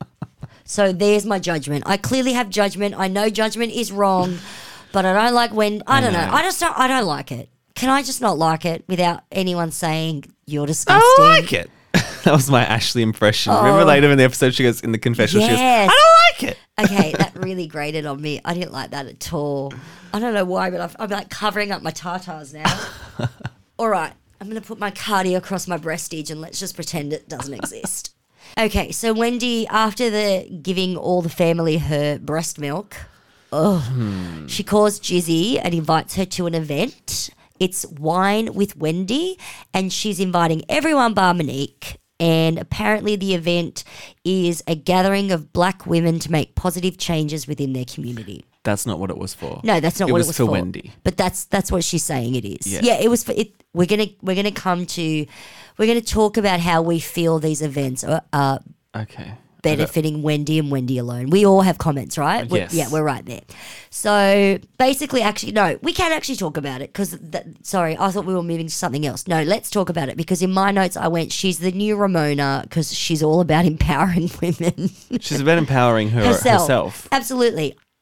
So there's my judgment. I clearly have judgment. I know judgment is wrong, but I don't like when I, I don't know. know. I just don't I don't like it. Can I just not like it without anyone saying you're disgusting? I like it. That was my Ashley impression. Remember Oh. later in the episode, she goes in the confessional. She goes, Yes. I don't like it. Okay, that really grated on me. I didn't like that at all. I don't know why, but I've, I'm like covering up my tartars now. All right, I'm going to put my cardi across my breastage and let's just pretend it doesn't exist. Okay, so Wendy, after the giving all the family her breast milk, oh, she calls Jizzy and invites her to an event. It's Wine with Wendy, and she's inviting everyone bar Monique. And apparently the event is a gathering of black women to make positive changes within their community. That's not what it was for. No, that's not it what was it was for for. Wendy. But that's that's what she's saying it is. Yeah. Yeah, it was for it. We're gonna we're gonna come to we're gonna talk about how we feel these events are, are Okay. benefiting Wendy and Wendy alone. We all have comments, right? We're- Yes. Yeah, we're right there. So basically, actually, no, we can actually talk about it because, sorry, I thought we were moving to something else. No, let's talk about it because in my notes I went, she's the new Ramona because she's all about empowering women. She's about empowering her herself. Absolutely.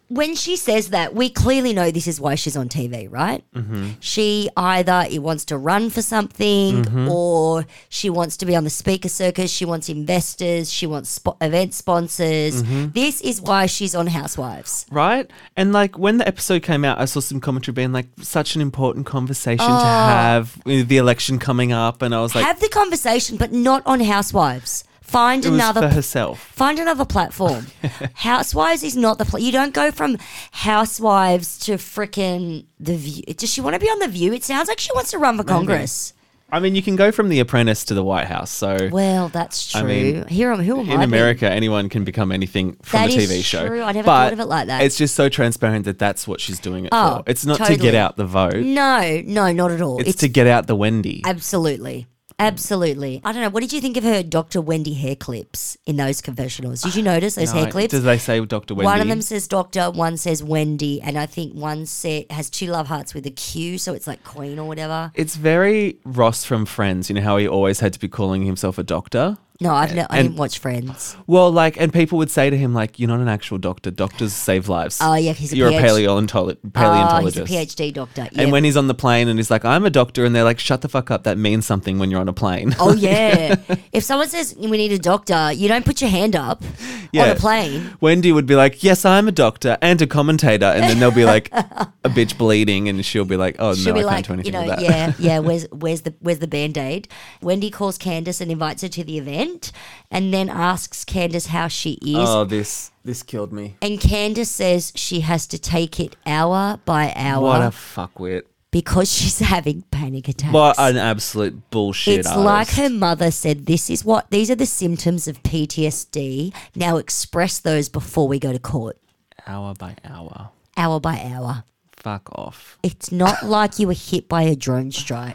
when she says that, we clearly know this is why she's on T V, right? Mm-hmm. She either it wants to run for something Mm-hmm. or she wants to be on the speaker circus. She wants investors. She wants spo- event sponsors. Mm-hmm. This is why she's on Housewives. Right? And like when the episode came out, I saw some commentary being like, such an important conversation to Oh. have with the election coming up. And I was like, Have the conversation, but not on Housewives. Find it was another for herself. Find another platform. Housewives is not the pla You don't go from Housewives to frickin' The View. Does she want to be on The View? It sounds like she wants to run for Congress. I mean, you can go from The Apprentice to the White House. So Well, that's true. I mean, Here, am- who am I? in being? America, anyone can become anything from That a T is V show. true. I never but thought of it like that. It's just so transparent that that's what she's doing it Oh, for. It's not to totally. get out the vote. No, no, not at all. It's, to get out the Wendy. Absolutely. Absolutely. I don't know. What did you think of her Doctor Wendy hair clips in those confessionals? Did you notice those No, hair clips? Does they say Doctor Wendy? One of them says Doctor, one says Wendy, and I think one set has two love hearts with a Q, so it's like Queen or whatever. It's very Ross from Friends. You know how he always had to be calling himself a doctor? No, I've no, I And- didn't watch Friends. Well, like, and people would say to him, like, you're not an actual doctor. Doctors save lives. Oh yeah, he's a You're PhD. a paleontolo- Oh, paleontologist. he's a PhD doctor. Yeah. And when he's on the plane and he's like, I'm a doctor, and they're like, shut the fuck up. That means something when you're on a plane. Oh yeah. If someone says we need a doctor, you don't put your hand up on Yeah. a plane. Wendy would be like, yes, I'm a doctor and a commentator. And then there'll be like a bitch bleeding and she'll be like, oh, She'll no, be I like, can't do anything you know, with that. yeah, yeah. Where's where's the where's the band aid? Wendy calls Candace and invites her to the event, and then asks Candace how she is. Oh, this this killed me. And Candace says she has to take it hour by hour What a fuckwit. because she's having panic attacks. What an absolute bullshit. It's like her mother said, this is what these are the symptoms of P T S D. Now express those before we go to court. Hour by hour. Hour by hour. Fuck off. It's not like you were hit by a drone strike.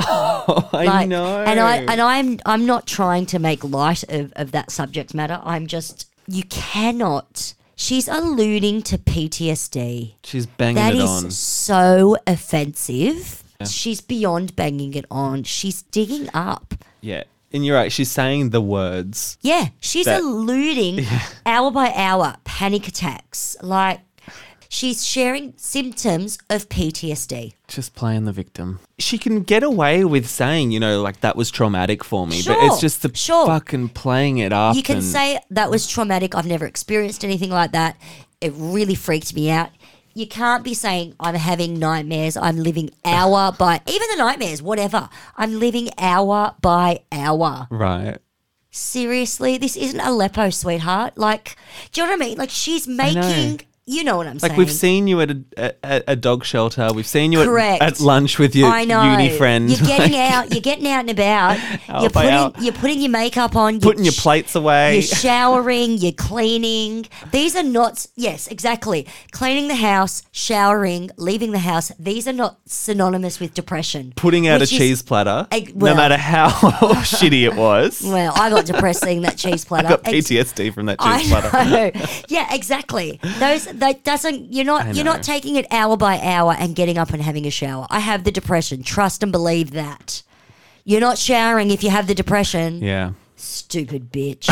Oh, I Like, know. And I and I'm I'm not trying to make light of, of that subject matter. I'm just you cannot. She's alluding to P T S D. She's banging That it is on. so offensive. She's beyond banging it on. She's digging up. Yeah. And you're right. She's saying the words. Yeah, she's That- alluding hour by hour panic attacks. Like she's sharing symptoms of P T S D. Just playing the victim. She can get away with saying, you know, like that was traumatic for me. but Sure, it's just the sure. fucking playing it up. You can and- say that was traumatic. I've never experienced anything like that. It really freaked me out. You can't be saying I'm having nightmares. I'm living hour by even the nightmares, whatever. I'm living hour by hour. Right. Seriously, this isn't Aleppo, sweetheart. Like, do you know what I mean? Like, she's making. You know what I'm Like saying? we've seen you at a, a, a dog shelter. We've seen you at, Correct. at lunch with your I know. uni friend. You're getting Like, out. You're getting out and about. Out You're by putting. out. You're putting your makeup on. You're putting your sh- plates away. You're showering. You're cleaning. These are not. Yes, exactly. Cleaning the house, showering, leaving the house. These are not synonymous with depression. Putting out a which is- cheese platter, Eg- well- no matter how shitty it was. Well, I got depressed seeing that cheese platter. I got Ex- P T S D from that I cheese platter. know. Yeah, exactly. Those that doesn't. You're not. I You're know. not taking it hour by hour and getting up and having a shower. I have the depression. Trust and believe that. You're not showering if you have the depression. Yeah. Stupid bitch.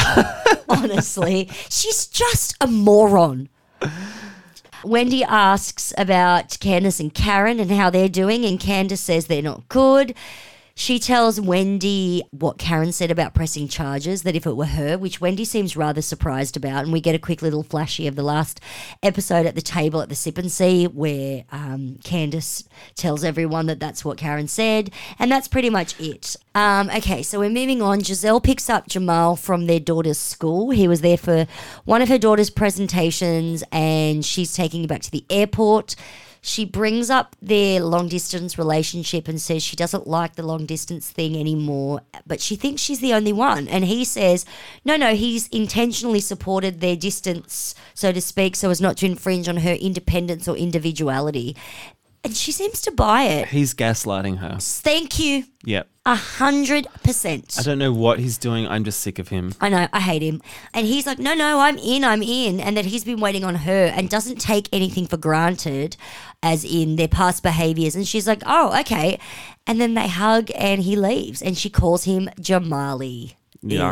Honestly, she's just a moron. Wendy asks about Candace and Karen and how they're doing, and Candace says they're not good. She tells Wendy what Karen said about pressing charges, that if it were her, which Wendy seems rather surprised about, and we get a quick little flashy of the last episode at the table at the Sip and See where um, Candace tells everyone that that's what Karen said, and that's pretty much it. Um, okay, so we're moving on. Giselle picks up Jamal from their daughter's school. He was there for one of her daughter's presentations, and she's taking him back to the airport. She brings up their long distance relationship and says she doesn't like the long distance thing anymore, but she thinks she's the only one. And he says, no, no, he's intentionally supported their distance, so to speak, so as not to infringe on her independence or individuality. And she seems to buy it. He's gaslighting her. Thank you. Yep. A hundred percent. I don't know what he's doing. I'm just sick of him. I know, I hate him. And he's like, no, no, I'm in, I'm in. And that he's been waiting on her and doesn't take anything for granted, as in their past behaviors. And she's like, oh, okay. And then they hug and he leaves. And she calls him Jamali. Ew. Yuck.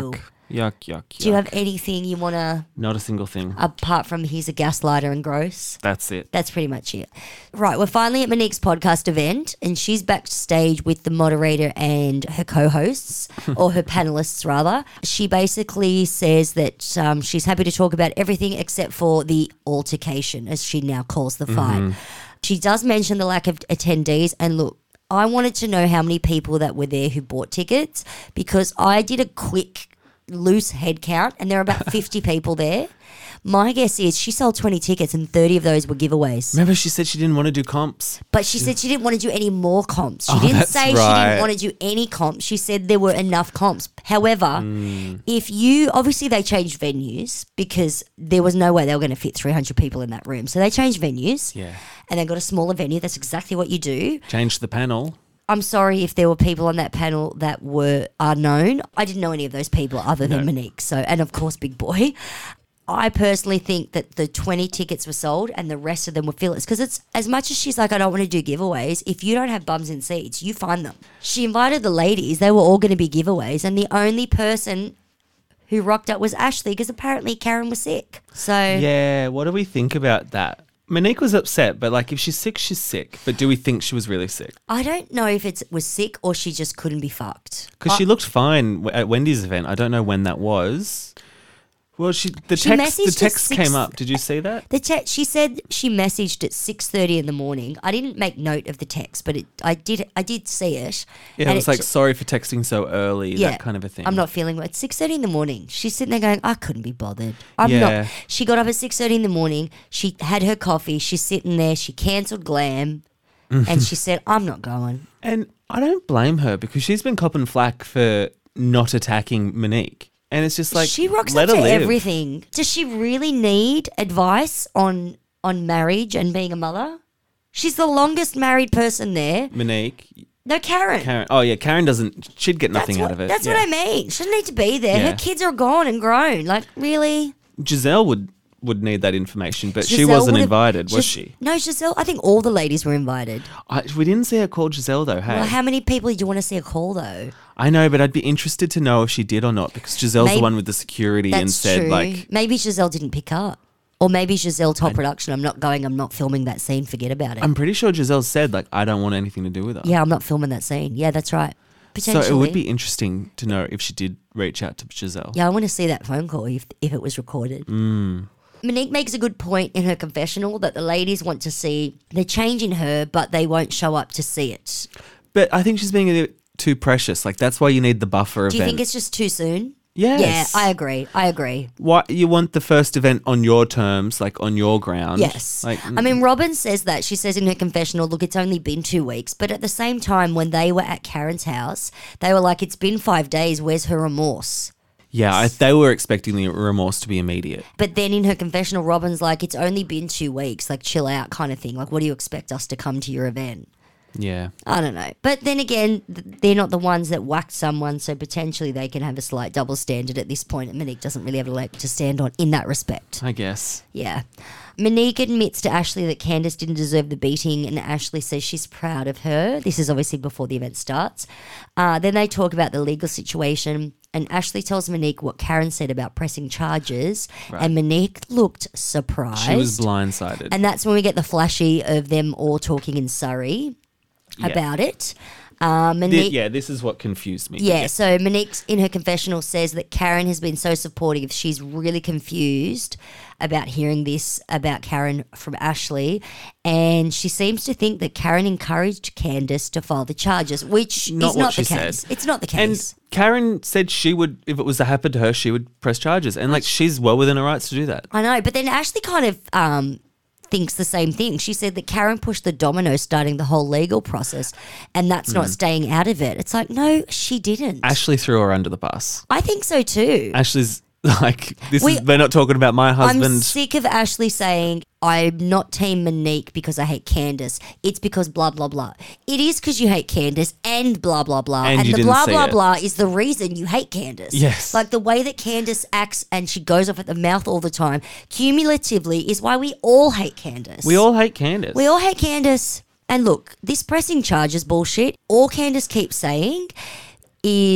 Yuck, yuck, yuck. Do you have anything you want to, Not a single thing. apart from he's a gaslighter and gross? That's it. That's pretty much it. Right, we're finally at Monique's podcast event, and she's backstage with the moderator and her co-hosts, or her panelists rather. She basically says that um, she's happy to talk about everything except for the altercation, as she now calls the fight. Mm-hmm. She does mention the lack of attendees, and look, I wanted to know how many people that were there who bought tickets, because I did a quick loose head count and there are about fifty people there. My guess is she sold twenty tickets and thirty of those were giveaways. Remember she said she didn't want to do comps? But she said she didn't want to do any more comps. She Oh, didn't that's say she right. didn't want to do any comps. She said there were enough comps. However, Mm. if you, obviously they changed venues because there was no way they were going to fit three hundred people in that room. So they changed venues. Yeah. And they got a smaller venue. That's exactly what you do. Changed the panel. I'm sorry if there were people on that panel that were are known. I didn't know any of those people other than No. Monique. So, and of course, Big Boy. I personally think that the twenty tickets were sold and the rest of them were fillers, because it's as much as she's like, I don't want to do giveaways. If you don't have bums in seats, you find them. She invited the ladies. They were all going to be giveaways, and the only person who rocked up was Ashley, because apparently Karen was sick. So Yeah, what do we think about that? Monique was upset, but like if she's sick, she's sick. But do we think she was really sick? I don't know if it was sick or she just couldn't be fucked. Because she looked fine w- at Wendy's event. I don't know when that was. Well, she the She text the messaged at text six- came up. Did you see that? The te- she said she messaged at six thirty in the morning. I didn't make note of the text, but it, I did. I did see it. Yeah, And it was like sorry for texting so early. That kind of a thing. I'm not feeling well. It's six thirty in the morning. She's sitting there going, I couldn't be bothered. I'm Yeah. not. She got up at six thirty in the morning. She had her coffee. She's sitting there. She cancelled Glam, and she said, I'm not going. And I don't blame her because she's been copping flack for not attacking Monique. And it's just like She rocks let up her to live. everything. Does she really need advice on on marriage and being a mother? She's the longest married person there. Monique, No, Karen. Karen. Oh yeah, Karen doesn't. She'd get nothing that's out what, of it. That's yeah. what I mean. She doesn't need to be there. Yeah. Her kids are gone and grown. Like, really? Giselle would would need that information, but she Giselle wasn't would've- invited, was Gis- she? No, Giselle. I think all the ladies were invited. I, we didn't see her call Giselle though. Hey, Well, how many people do you want to see a call though? I know, but I'd be interested to know if she did or not because Giselle's Maybe- the one with the security and That's said true. like, Maybe Giselle didn't pick up. Or maybe Giselle told production, I'm not going, I'm not filming that scene, forget about it. I'm pretty sure Giselle said like, I don't want anything to do with her. yeah, I'm not filming that scene. Yeah, that's right. So Potentially. it would be interesting to know if she did reach out to Giselle. Yeah, I want to see that phone call if, if it was recorded. Mm. Monique makes a good point in her confessional that the ladies want to see the change in her, but they won't show up to see it. But I think she's being a bit too precious. Like that's why you need the buffer Do you event. think it's just too soon? Yes. Yeah, I agree. I agree. Why you want the first event on your terms, like on your ground? Yes. Like I mean, Robin says that. She says in her confessional, look, it's only been two weeks. But at the same time, when they were at Karen's house, they were like, it's been five days. Where's her remorse? yeah, I, they were expecting the remorse to be immediate. But then in her confessional, Robin's like, it's only been two weeks. Like, chill out kind of thing. Like, what do you expect us to come to your event? Yeah. I don't know. But then again, th- they're not the ones that whacked someone, so potentially they can have a slight double standard at this point. And Monique doesn't really have a leg to stand on in that respect. I guess. Yeah. Monique admits to Ashley that Candace didn't deserve the beating, and Ashley says she's proud of her. This is obviously before the event starts. Uh, then they talk about the legal situation, and Ashley tells Monique what Karen said about pressing charges, Right. and Monique looked surprised. She was blindsided. And that's when we get the flashy of them all talking in Surrey Yeah. about it. Um, Thi- Monique, yeah, this is what confused me. yeah, so Monique's in her confessional says that Karen has been so supportive. She's really confused about hearing this about Karen from Ashley. And she seems to think that Karen encouraged Candace to file the charges, which Not is what not she the case. said. It's not the And case. Karen said she would, if it was to happen to her, she would press charges. And like, she's well within her rights to do that. I know, but then Ashley kind of um, thinks the same thing. She said that Karen pushed the domino starting the whole legal process, and that's Mm. not staying out of it. It's like, no, she didn't. Ashley threw her under the bus. I think so too. Ashley's like, this We- is, we're not talking about my I'm husband. sick of Ashley saying, I'm not team Monique because I hate Candace. It's because blah, blah, blah. It is because you hate Candace and blah, blah, blah. And And, you the didn't blah, see blah, it. blah is the reason you hate Candace. Yes. Like the way that Candace acts and she goes off at the mouth all the time, cumulatively is why we all hate Candace. We all hate Candace. We all hate Candace. And look, this pressing charges bullshit. All Candace keeps saying is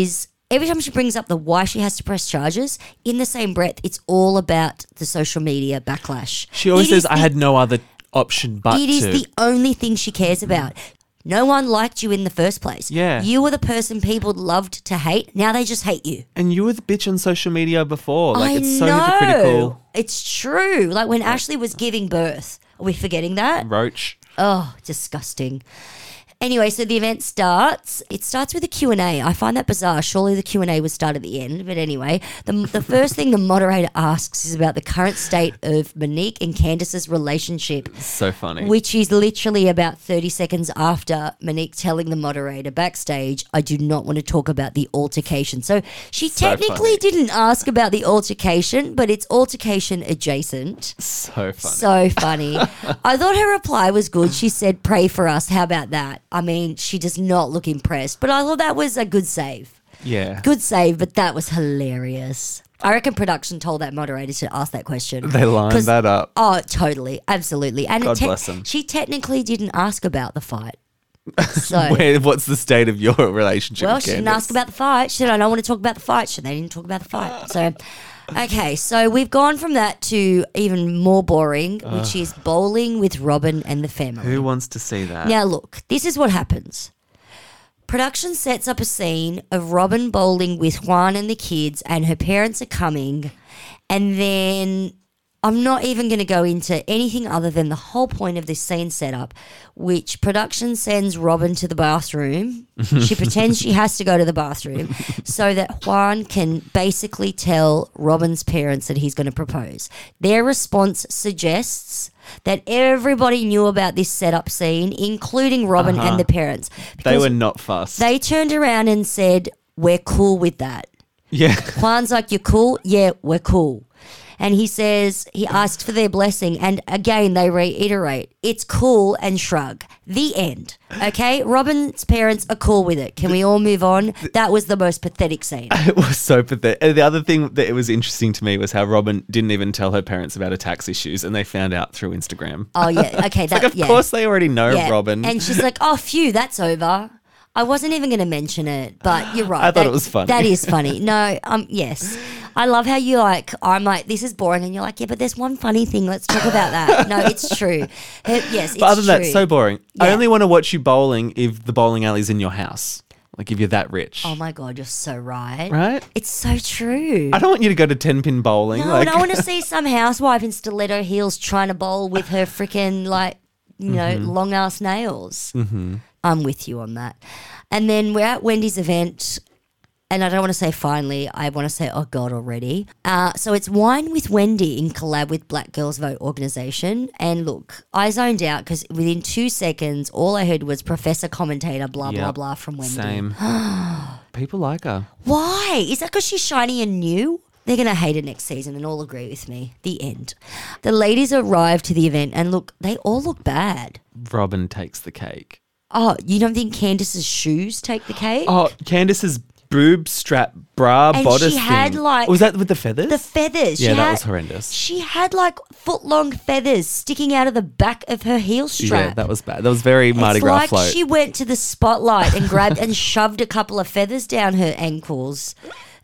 every time she brings up the why she has to press charges, in the same breath, it's all about the social media backlash. She always It is says, I the- had no other option but It is to. the only thing she cares about. No one liked you in the first place. Yeah. You were the person people loved to hate. Now they just hate you. and you were the bitch on social media before. Like, I it's so know. hypocritical. It's true. Like when Ashley was giving birth. Are we forgetting that? Roach. Oh, disgusting. Anyway, so the event starts. It starts with a Q and A. I find that bizarre. Surely the Q and A would start at the end. But anyway, the, the first thing the moderator asks is about the current state of Monique and Candace's relationship, So funny. which is literally about thirty seconds after Monique telling the moderator backstage, I do not want to talk about the altercation. So she So technically funny. didn't ask about the altercation, but it's altercation adjacent. so funny. So funny. I thought her reply was good. She said, pray for us. How about that? I mean, she does not look impressed, but I thought that was a good save. yeah. Good save, but that was hilarious. I reckon production told that moderator to ask that question. They lined 'Cause- that up. Oh, totally. Absolutely. And God it te- bless 'em. she technically didn't ask about the fight. So, Where, what's the state of your relationship well, with she didn't Candace? ask about the fight. She said, I don't want to talk about the fight. So they didn't talk about the fight. So, okay. So we've gone from that to even more boring, which is bowling with Robin and the family. Who wants to see that? Now, look, this is what happens. Production sets up a scene of Robin bowling with Juan and the kids, and her parents are coming. And then I'm not even going to go into anything other than the whole point of this scene setup, which production sends Robin to the bathroom. She pretends she has to go to the bathroom so that Juan can basically tell Robin's parents that he's going to propose. Their response suggests that everybody knew about this setup scene, including Robin and the parents. They because were not fussed. They turned around and said, we're cool with that. yeah. Juan's like, you're cool? Yeah, we're cool. And he says, he asked for their blessing. And again, they reiterate, it's cool, and shrug. The end. Okay? Robin's parents are cool with it. Can we all move on? That was the most pathetic scene. It was so pathetic. And the other thing that it was interesting to me was how Robin didn't even tell her parents about her tax issues, and they found out through Instagram. Oh, yeah. Okay. That, Like, of yeah. course they already know Yeah. Robin. And she's like, oh, phew, that's over. I wasn't even going to mention it, but you're right. I thought That- it was funny. That is funny. No, um, yes. I love how you like, I'm like, this is boring. And you're like, yeah, but there's one funny thing. Let's talk about that. No, it's true. Uh, yes, it's But other than true. that, so boring. I Yeah. only want to watch you bowling if the bowling alley's in your house. Like if you're that rich. Oh my God, you're so right. Right? It's so true. I don't want you to go to ten pin bowling. No, like, and I want to see some housewife in stiletto heels trying to bowl with her freaking, like, you know, Mm-hmm. long ass nails. Mm-hmm. I'm with you on that. And then we're at Wendy's event, and I don't want to say finally, I want to say, oh God, already. Uh, so it's Wine with Wendy in collab with Black Girls Vote organisation. And look, I zoned out because within two seconds, all I heard was Professor Commentator, blah, blah, Yep. blah from Wendy. Same. People like her. Why? Is that because she's shiny and new? They're going to hate it next season and all agree with me. The end. The ladies arrive to the event and look, they all look bad. Robin takes the cake. Oh, you don't think Candace's shoes take the cake? Oh, Candace's boob strap bra And bodice she had, thing. like, was that with the feathers? The feathers. yeah, she that had, was horrendous. She had like foot long feathers sticking out of the back of her heel strap. Yeah, that was bad. That was very Mardi it's Gras like float. she went to the spotlight and grabbed and shoved a couple of feathers down her ankles.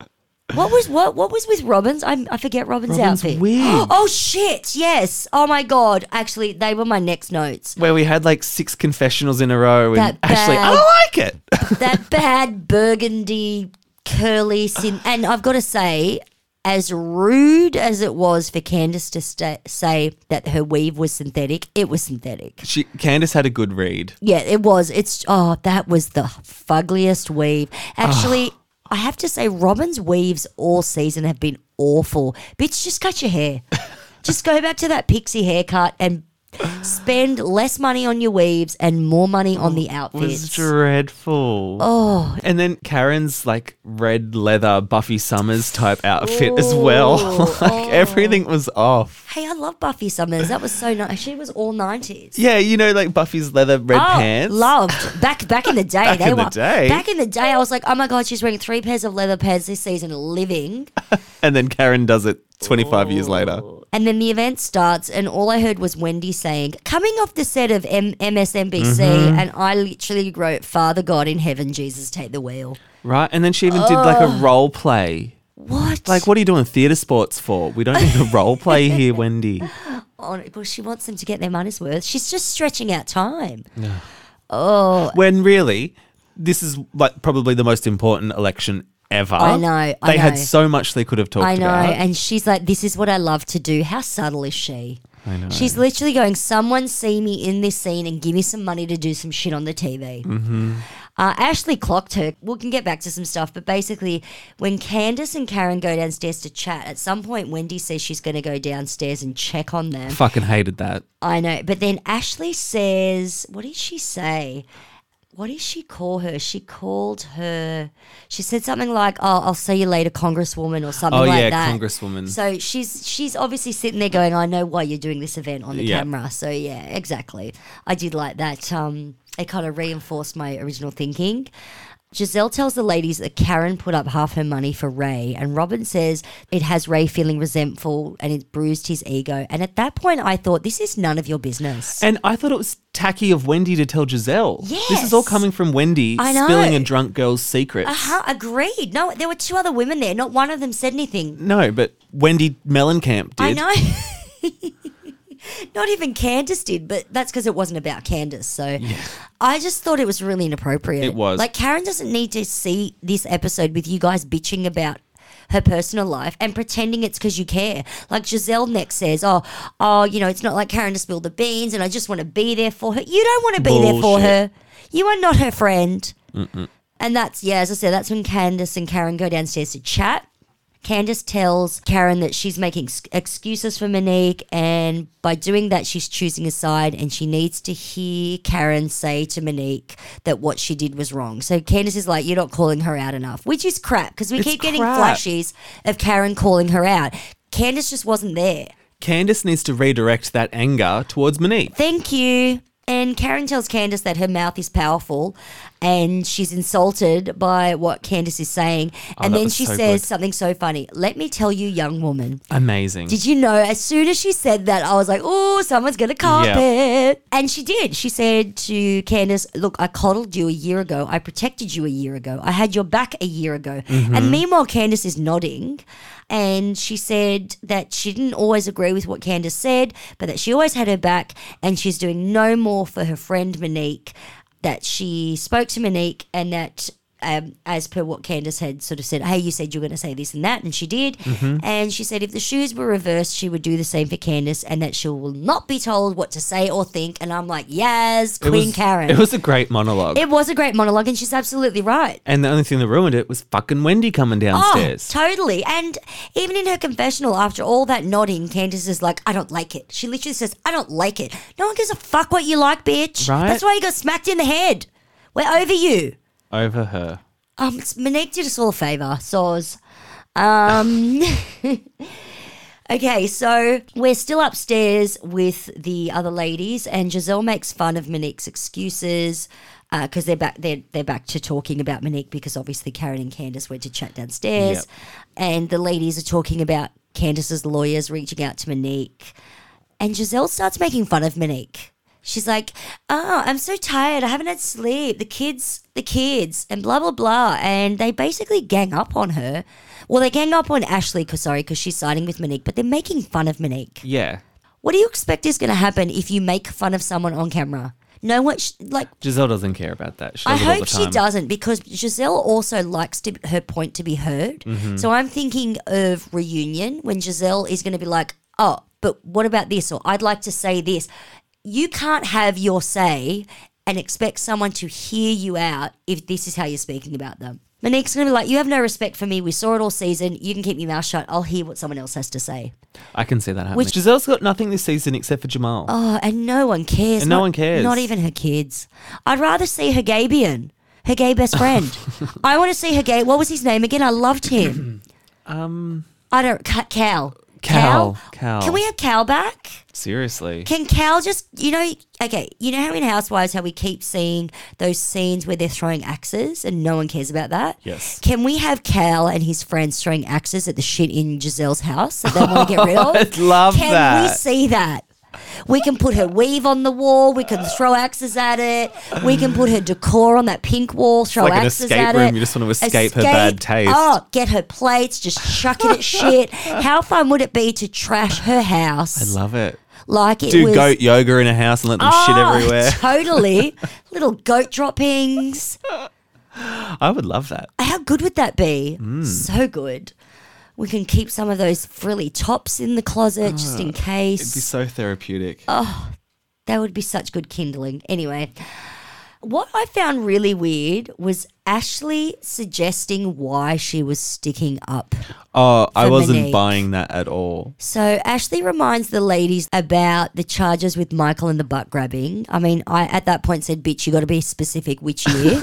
What was what? What was with Robin's? I I forget Robin's, Robin's outfit. wig. Oh shit! Yes. Oh my god. Actually, they were my next notes. Where we had like six confessionals in a row, and That Ashley, I bad- don't like it. That bad burgundy curly sin. And I've got to say, as rude as it was for Candace to sta say that her weave was synthetic, it was synthetic. She, Candace had a good read. Yeah, it was. It's oh, that was the fuggliest weave. Actually, I have to say, Robin's weaves all season have been awful. Bitch, just cut your hair. Just go back to that pixie haircut and spend less money on your weaves and more money on the It was outfits. dreadful. Oh, And then Karen's like red leather Buffy Summers type outfit as well. Oh, like oh. everything was off. hey, I love Buffy Summers. That was so nice. She was all nineties. Yeah, you know, like Buffy's leather red Oh, pants. loved back back in the day. Back they in the were, day. Back in the day, I was like, oh my god, she's wearing three pairs of leather pants this season, living. And then Karen does it twenty-five years later. And then the event starts, and all I heard was Wendy saying, coming off the set of M- M S N B C, Mm-hmm. and I literally wrote, Father God in heaven, Jesus, take the wheel. Right? And then she even did like a role play. What? Like, what are you doing theatre sports for? We don't need a role play here, Wendy. Oh, well, she wants them to get their money's worth. She's just stretching out time. Oh, When really, this is like probably the most important election ever. I know, I They had know. so much they could have talked I know. about. And she's like, this is what I love to do. How subtle is she? I know. She's literally going, someone see me in this scene and give me some money to do some shit on the T V. Mm-hmm. Uh, Ashley clocked her. We can get back to some stuff, but basically, when Candace and Karen go downstairs to chat, at some point Wendy says she's going to go downstairs and check on them. Fucking hated that. I know, but then Ashley says, what did she say? What did she call her? She called her, she said something like, oh, I'll see you later, Congresswoman, or something Oh, like yeah, that. Congresswoman. So she's she's obviously sitting there going, I know why you're doing this event on the Yeah. camera. So yeah, exactly. I did like that. Um, it kind of reinforced my original thinking. Giselle tells the ladies that Karen put up half her money for Ray, and Robin says it has Ray feeling resentful and it bruised his ego. And at that point, I thought, this is none of your business. And I thought it was tacky of Wendy to tell Giselle. This is all Yes. coming from Wendy I know. spilling a drunk girl's secrets. Uh-huh, agreed. No, there were two other women there. Not one of them said anything. No, but Wendy Mellencamp did. I know. Not even Candace did, but that's because it wasn't about Candace. So I just thought it was really inappropriate. It was. Like, Karen doesn't need to see this episode with you guys bitching about her personal life and pretending it's because you care. Like Giselle next says, oh, oh, you know, it's not like Karen to spill the beans and I just want to be there for her. You don't want to be there for Bullshit. her. You are not her friend. Mm-mm. And that's, yeah, as I said, that's when Candace and Karen go downstairs to chat. Candace tells Karen that she's making ex- excuses for Monique, and by doing that, she's choosing a side, and she needs to hear Karen say to Monique that what she did was wrong. So Candace is like, you're not calling her out enough, which is crap, because we It's keep getting crap. flashes of Karen calling her out. Candace just wasn't there. Candace needs to redirect that anger towards Monique. Thank you. And Karen tells Candace that her mouth is powerful and she's insulted by what Candace is saying. and that then was she so says good. something so funny. Let me tell you, young woman. Amazing. Did you know, as soon as she said that, I was like, oh, someone's going to carpet. Yeah. And she did. She said to Candace, look, I coddled you a year ago. I protected you a year ago. I had your back a year ago. Mm-hmm. And meanwhile, Candace is nodding. And she said that she didn't always agree with what Candace said, but that she always had her back and she's doing no more for her friend Monique, that she spoke to Monique and that um, as per what Candace had sort of said, hey, you said you were going to say this and that, and she did. Mm-hmm. And she said if the shoes were reversed, she would do the same for Candace and that she will not be told what to say or think. And I'm like, yes, It Queen was, Karen. It was a great monologue. It was a great monologue and she's absolutely right. and the only thing that ruined it was fucking Wendy coming downstairs. Oh, totally. And even in her confessional, after all that nodding, Candace is like, I don't like it. She literally says, I don't like it. No one gives a fuck what you like, bitch. Right? That's why you got smacked in the head. We're over you. Over her. Um, it's- Monique did us all a favour, soz. Um, okay, so we're still upstairs with the other ladies, and Giselle makes fun of Monique's excuses because they're back. They're they're back to talking about Monique because obviously Karen and Candace went to chat downstairs, Yep. and the ladies are talking about Candace's lawyers reaching out to Monique, and Giselle starts making fun of Monique. She's like, oh, I'm so tired. I haven't had sleep. The kids, the kids, and blah, blah, blah. And they basically gang up on her. Well, they gang up on Ashley, cause, sorry, because she's siding with Monique, but they're making fun of Monique. Yeah. What do you expect is going to happen if you make fun of someone on camera? No one, sh- like, Giselle doesn't care about that. She I does it all hope the she time. doesn't because Giselle also likes to, her point to be heard. Mm-hmm. So I'm thinking of Reunion when Giselle is going to be like, oh, but what about this? Or I'd like to say this. You can't have your say and expect someone to hear you out if this is how you're speaking about them. Monique's going to be like, you have no respect for me. We saw it all season. You can keep your mouth shut. I'll hear what someone else has to say. I can see that happening. Which- Giselle's got nothing this season except for Jamal. Oh, and no one cares. And no Not- one cares. Not even her kids. I'd rather see her Gabian, her gay best friend. I want to see her gay. What was his name again? I loved him. Um, I don't. Ca- Cal. Cal. Cal. Can we have Cal back? Seriously. Can Cal just, you know, okay, you know how in Housewives, how we keep seeing those scenes where they're throwing axes and no one cares about that? Yes. Can we have Cal and his friends throwing axes at the shit in Giselle's house that they want to get rid of? I'd love Can that. we see that? We can put her weave on the wall. We can throw axes at it. We can put her decor on that pink wall. Throw like an axes escape at room. it. You just want to escape her bad taste. Oh, get her plates. Just chuck it at shit. How fun would it be to trash her house? I love it. Like it Do was goat yoga in a house and let them shit Oh, everywhere. Totally. Little goat droppings. I would love that. How good would that be? Mm. So good. We can keep some of those frilly tops in the closet just in case. It'd be so therapeutic. Oh, that would be such good kindling. Anyway, what I found really weird was Ashley suggesting why she was sticking up. Oh, I for wasn't Monique. buying that at all. So Ashley reminds the ladies about the charges with Michael and the butt grabbing. I mean, I at that point said, bitch, you got to be specific which year.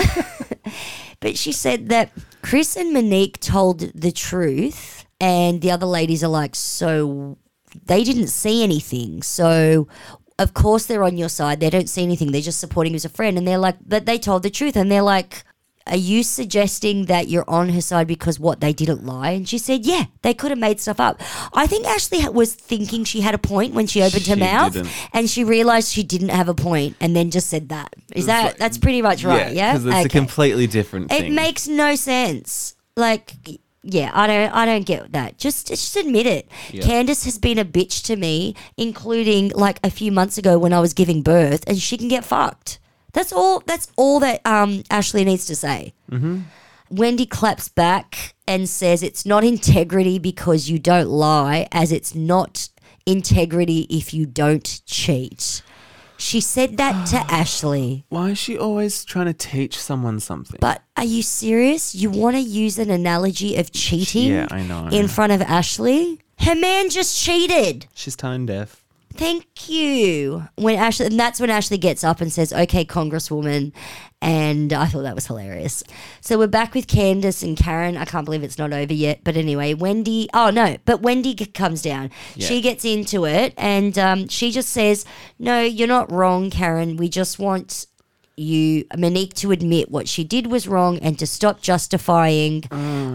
But she said that Chris and Monique told the truth and the other ladies are like, so they didn't see anything. So of course they're on your side. They don't see anything. They're just supporting you as a friend. And they're like, but they told the truth. And they're like, are you suggesting that you're on her side because what, they didn't lie? And she said, yeah, they could have made stuff up. I think Ashley ha- was thinking she had a point when she opened her She mouth didn't. and she realised she didn't have a point and then just said that. Is that, like- that's pretty much right, yeah? Because it's a completely different It thing. makes no sense. Like, yeah, I don't, I don't get that. Just, just admit it. Yeah. Candace has been a bitch to me, including like a few months ago when I was giving birth, and she can get fucked. That's all. That's all that um, Ashley needs to say. Mm-hmm. Wendy claps back and says, "It's not integrity because you don't lie, as it's not integrity if you don't cheat." She said that to Ashley. Why is she always trying to teach someone something? But are you serious? You want to use an analogy of cheating Yeah, I know. in front of Ashley? Her man just cheated. She's tone deaf. Thank you. When Ashley, and that's when Ashley gets up and says, "Okay, Congresswoman," and I thought that was hilarious. So we're back with Candace and Karen. I can't believe it's not over yet, but anyway, Wendy. Oh no, but Wendy g- comes down. Yeah. She gets into it, and um, she just says, "No, you're not wrong, Karen. We just want you, Monique, to admit what she did was wrong and to stop justifying."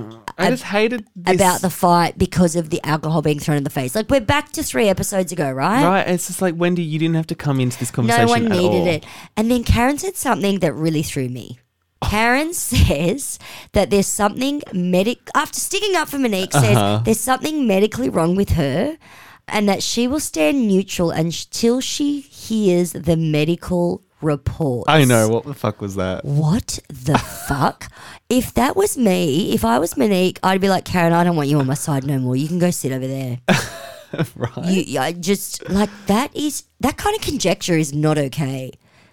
I just hated this. About the fight because of the alcohol being thrown in the face. Like, we're back to three episodes ago, right? Right, it's just like, Wendy, you didn't have to come into this conversation No one at needed all. it. And then Karen said something that really threw me. Karen says that there's something medic after sticking up for Monique says Uh-huh. there's something medically wrong with her and that she will stand neutral until she hears the medical report. I know, what the fuck was that? What the fuck? If that was me, if I was Monique, I'd be like, Karen, I don't want you on my side no more. You can go sit over there. Right. You, I just like that is that kind of conjecture is not okay.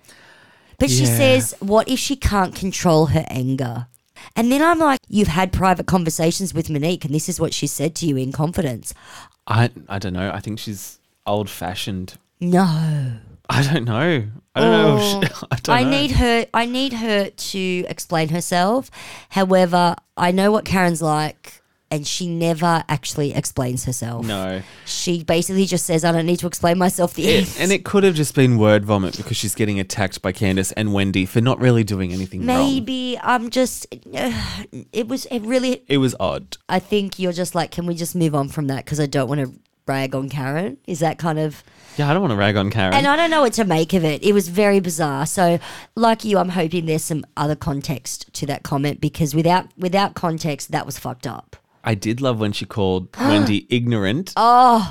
But she Yeah. says, what if she can't control her anger? And then I'm like, you've had private conversations with Monique, and this is what she said to you in confidence. I I don't know. I think she's old fashioned. No. I don't know. I don't know. If she, I don't I know. need her. I need her to explain herself. However, I know what Karen's like, and she never actually explains herself. No. She basically just says, "I don't need to explain myself." The end. It, and it could have just been word vomit because she's getting attacked by Candace and Wendy for not really doing anything wrong. Maybe I'm just. Uh, it was. It really. It was odd. I think you're just like, can we just move on from that? Because I don't want to rag on Karen. Is that kind of. Yeah, I don't want to rag on Karen. And I don't know what to make of it. It was very bizarre. So, like you, I'm hoping there's some other context to that comment because without without context, that was fucked up. I did love when she called Wendy ignorant. Oh,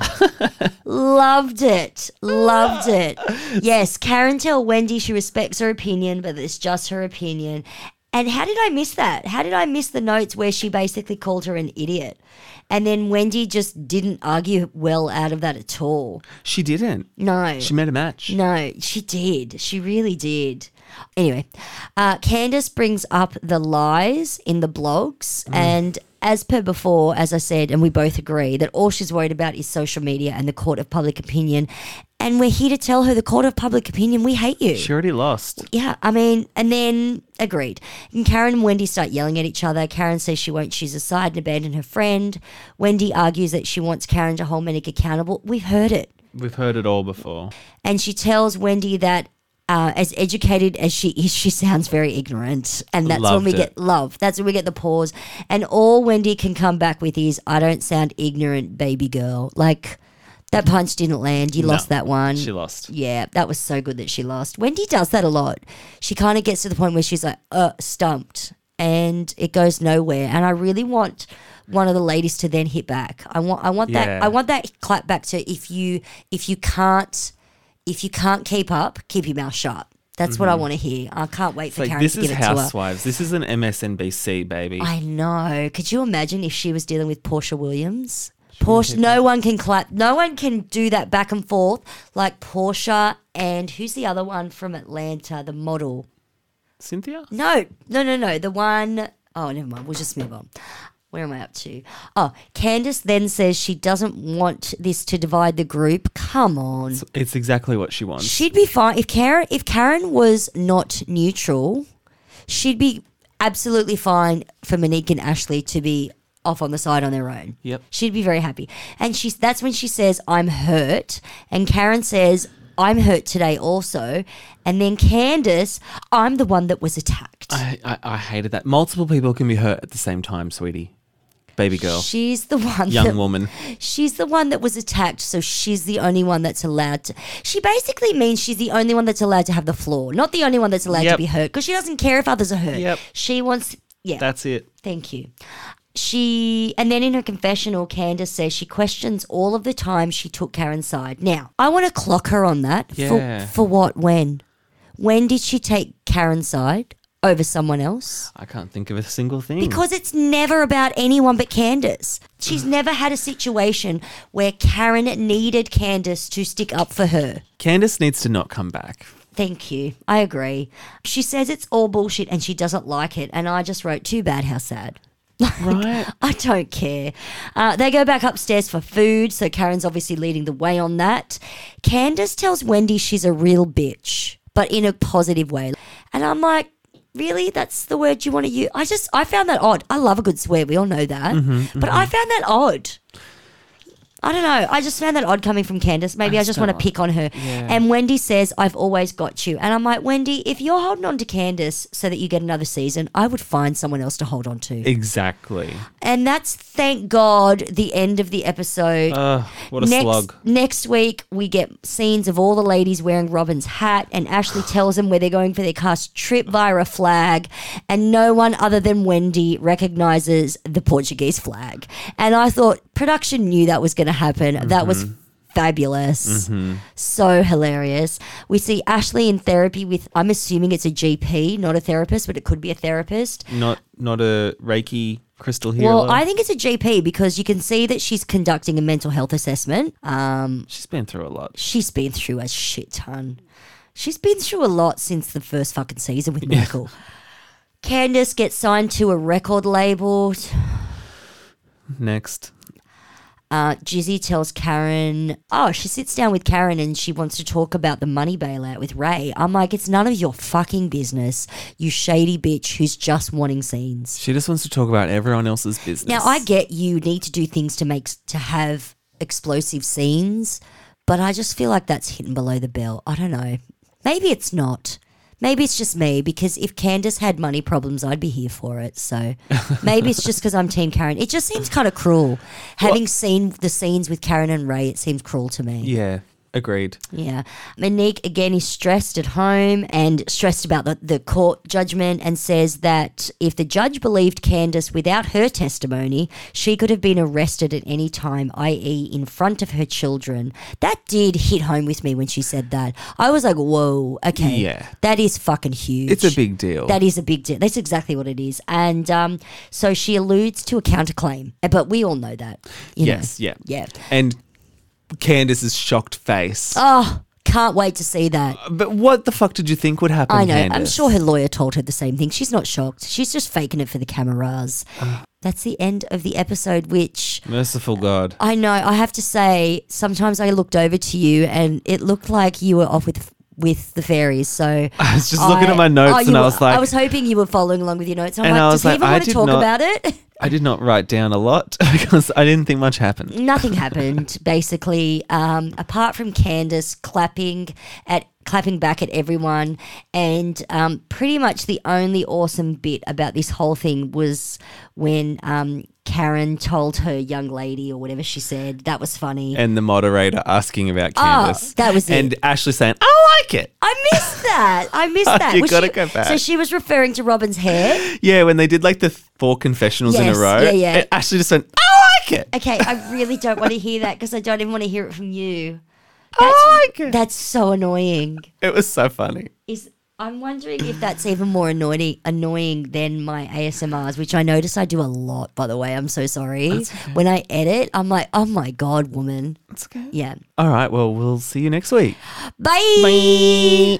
loved it. Loved it. Yes, Karen tell Wendy she respects her opinion, but it's just her opinion. And how did I miss that? How did I miss the notes where she basically called her an idiot? And then Wendy just didn't argue well out of that at all. She didn't. No. She made a match. No, she did. She really did. Anyway, uh, Candace brings up the lies in the blogs. And as per before, as I said, and we both agree, that all she's worried about is social media and the court of public opinion. And we're here to tell her, the court of public opinion, we hate you. She already lost. Yeah, I mean, and then agreed. And Karen and Wendy start yelling at each other. Karen says she won't choose a side and abandon her friend. Wendy argues that she wants Karen to hold Monique accountable. We've heard it. We've heard it all before. And she tells Wendy that uh, as educated as she is, she sounds very ignorant. And that's Loved when we it. get love. That's when we get the pause. And all Wendy can come back with is, I don't sound ignorant, baby girl. Like, that punch didn't land. You No, lost that one. She lost. Yeah, that was so good that she lost. Wendy does that a lot. She kind of gets to the point where she's like, uh, stumped. And it goes nowhere. And I really want one of the ladies to then hit back. I want I want Yeah. that I want that clap back to if you if you can't if you can't keep up, keep your mouth shut. That's what I want to hear. I can't wait for Like, Karen this to is give it to her. Housewives. This is an M S N B C, baby. I know. Could you imagine if she was dealing with Portia Williams? Portia, no one can clap. No one can do that back and forth like Portia and who's the other one from Atlanta, the model? Cynthia? No, no, no, no. The one, oh, never mind. We'll just move on. Where am I up to? Oh, Candace then says she doesn't want this to divide the group. Come on. It's, it's exactly what she wants. She'd be fine. If Karen, if Karen was not neutral, she'd be absolutely fine for Monique and Ashley to be off on the side on their own. Yep. She'd be very happy. And she's that's when she says, I'm hurt. And Karen says, I'm hurt today also. And then Candace, I'm the one that was attacked. I, I, I hated that. Multiple people can be hurt at the same time, sweetie. Baby girl. She's the one Young that, woman. She's the one that was attacked, so she's the only one that's allowed to. She basically means she's the only one that's allowed to have the flaw, not the only one that's allowed to Yep. be hurt, because she doesn't care if others are hurt. Yep. She wants, yeah. That's it. Thank you. She, and then in her confessional, Candace says she questions all of the time she took Karen's side. Now, I want to clock her on that. Yeah. For, for what? When? When did she take Karen's side over someone else? I can't think of a single thing. Because it's never about anyone but Candace. She's never had a situation where Karen needed Candace to stick up for her. Candace needs to not come back. Thank you. I agree. She says it's all bullshit and she doesn't like it. And I just wrote, too bad, how sad. Right? I don't care. Uh, they go back upstairs for food, so Karen's obviously leading the way on that. Candace tells Wendy she's a real bitch, but in a positive way. And I'm like, really? That's the word you want to use? I just, I found that odd. I love a good swear. We all know that. Mm-hmm, but I found that odd. I don't know. I just found that odd coming from Candace. Maybe I, I just just want to don't pick on her. Yeah. And Wendy says, I've always got you. And I'm like, Wendy, if you're holding on to Candace so that you get another season, I would find someone else to hold on to. Exactly. And that's, thank God, the end of the episode. Uh, what a next, slog. Next week, we get scenes of all the ladies wearing Robin's hat, and Ashley tells them where they're going for their cast trip via a flag, and no one other than Wendy recognizes the Portuguese flag. And I thought production knew that was going to happen. Mm-hmm. That was fabulous. Mm-hmm. So hilarious. We see Ashley in therapy with, I'm assuming it's a G P, not a therapist, but it could be a therapist. Not not a Reiki crystal healer. Well, I think it's a G P because you can see that she's conducting a mental health assessment. Um, She's been through a lot. she's been through a shit ton. She's been through a lot since the first fucking season with Michael. Candace gets signed to a record label. Next. Uh, Jizzy tells Karen, oh, she sits down with Karen and she wants to talk about the money bailout with Ray. I'm like, it's none of your fucking business, you shady bitch who's just wanting scenes. She just wants to talk about everyone else's business. Now, I get you need to do things to make to have explosive scenes, but I just feel like that's hitting below the belt. I don't know. Maybe it's not. Maybe it's just me, because if Candace had money problems, I'd be here for it. So maybe it's just because I'm Team Karen. It just seems kind of cruel. Having Well- seen the scenes with Karen and Ray, it seems cruel to me. Yeah, agreed. Yeah. Monique, again, is stressed at home and stressed about the, the court judgment, and says that if the judge believed Candace without her testimony, she could have been arrested at any time, that is in front of her children. That did hit home with me when she said that. I was like, whoa, okay. Yeah. That is fucking huge. It's a big deal. That is a big deal. That's exactly what it is. And um, so she alludes to a counterclaim, but we all know that. You Yes, know. yeah. Yeah. And Candace's shocked face. Oh, can't wait to see that. But what the fuck did you think would happen, I know. Candace? I'm sure her lawyer told her the same thing. She's not shocked. She's just faking it for the cameras. that's the end of the episode, which Merciful God. I know. I have to say, sometimes I looked over to you and it looked like you were off with with the fairies. So I was just looking at my notes oh, and you I were- was like, I was hoping you were following along with your notes. I'm And like, I does was he like, even I want to did talk not- about it? I did not write down a lot because I didn't think much happened. Nothing happened, basically, um, apart from Candace clapping at clapping back at everyone, and um, pretty much the only awesome bit about this whole thing was when um, Karen told her young lady or whatever she said. That was funny. And the moderator asking about Oh, Candace. that was it. And Ashley saying, I like it. I missed that. I missed that. You Was gotta she- go back. So she was referring to Robin's hair. Yeah, when they did like the four confessionals in Yes, a row. yeah, yeah. and Ashley just went, I like it. Okay, I really don't want to hear that because I don't even want to hear it from you. I like it. That's so annoying. It was so funny. Is I'm wondering if that's even more annoying annoying than my A S M Rs, which I notice I do a lot, by the way. I'm so sorry. okay. When I edit, I'm like, oh my God, woman. It's okay. Yeah. All right, well, we'll see you next week. Bye. Bye.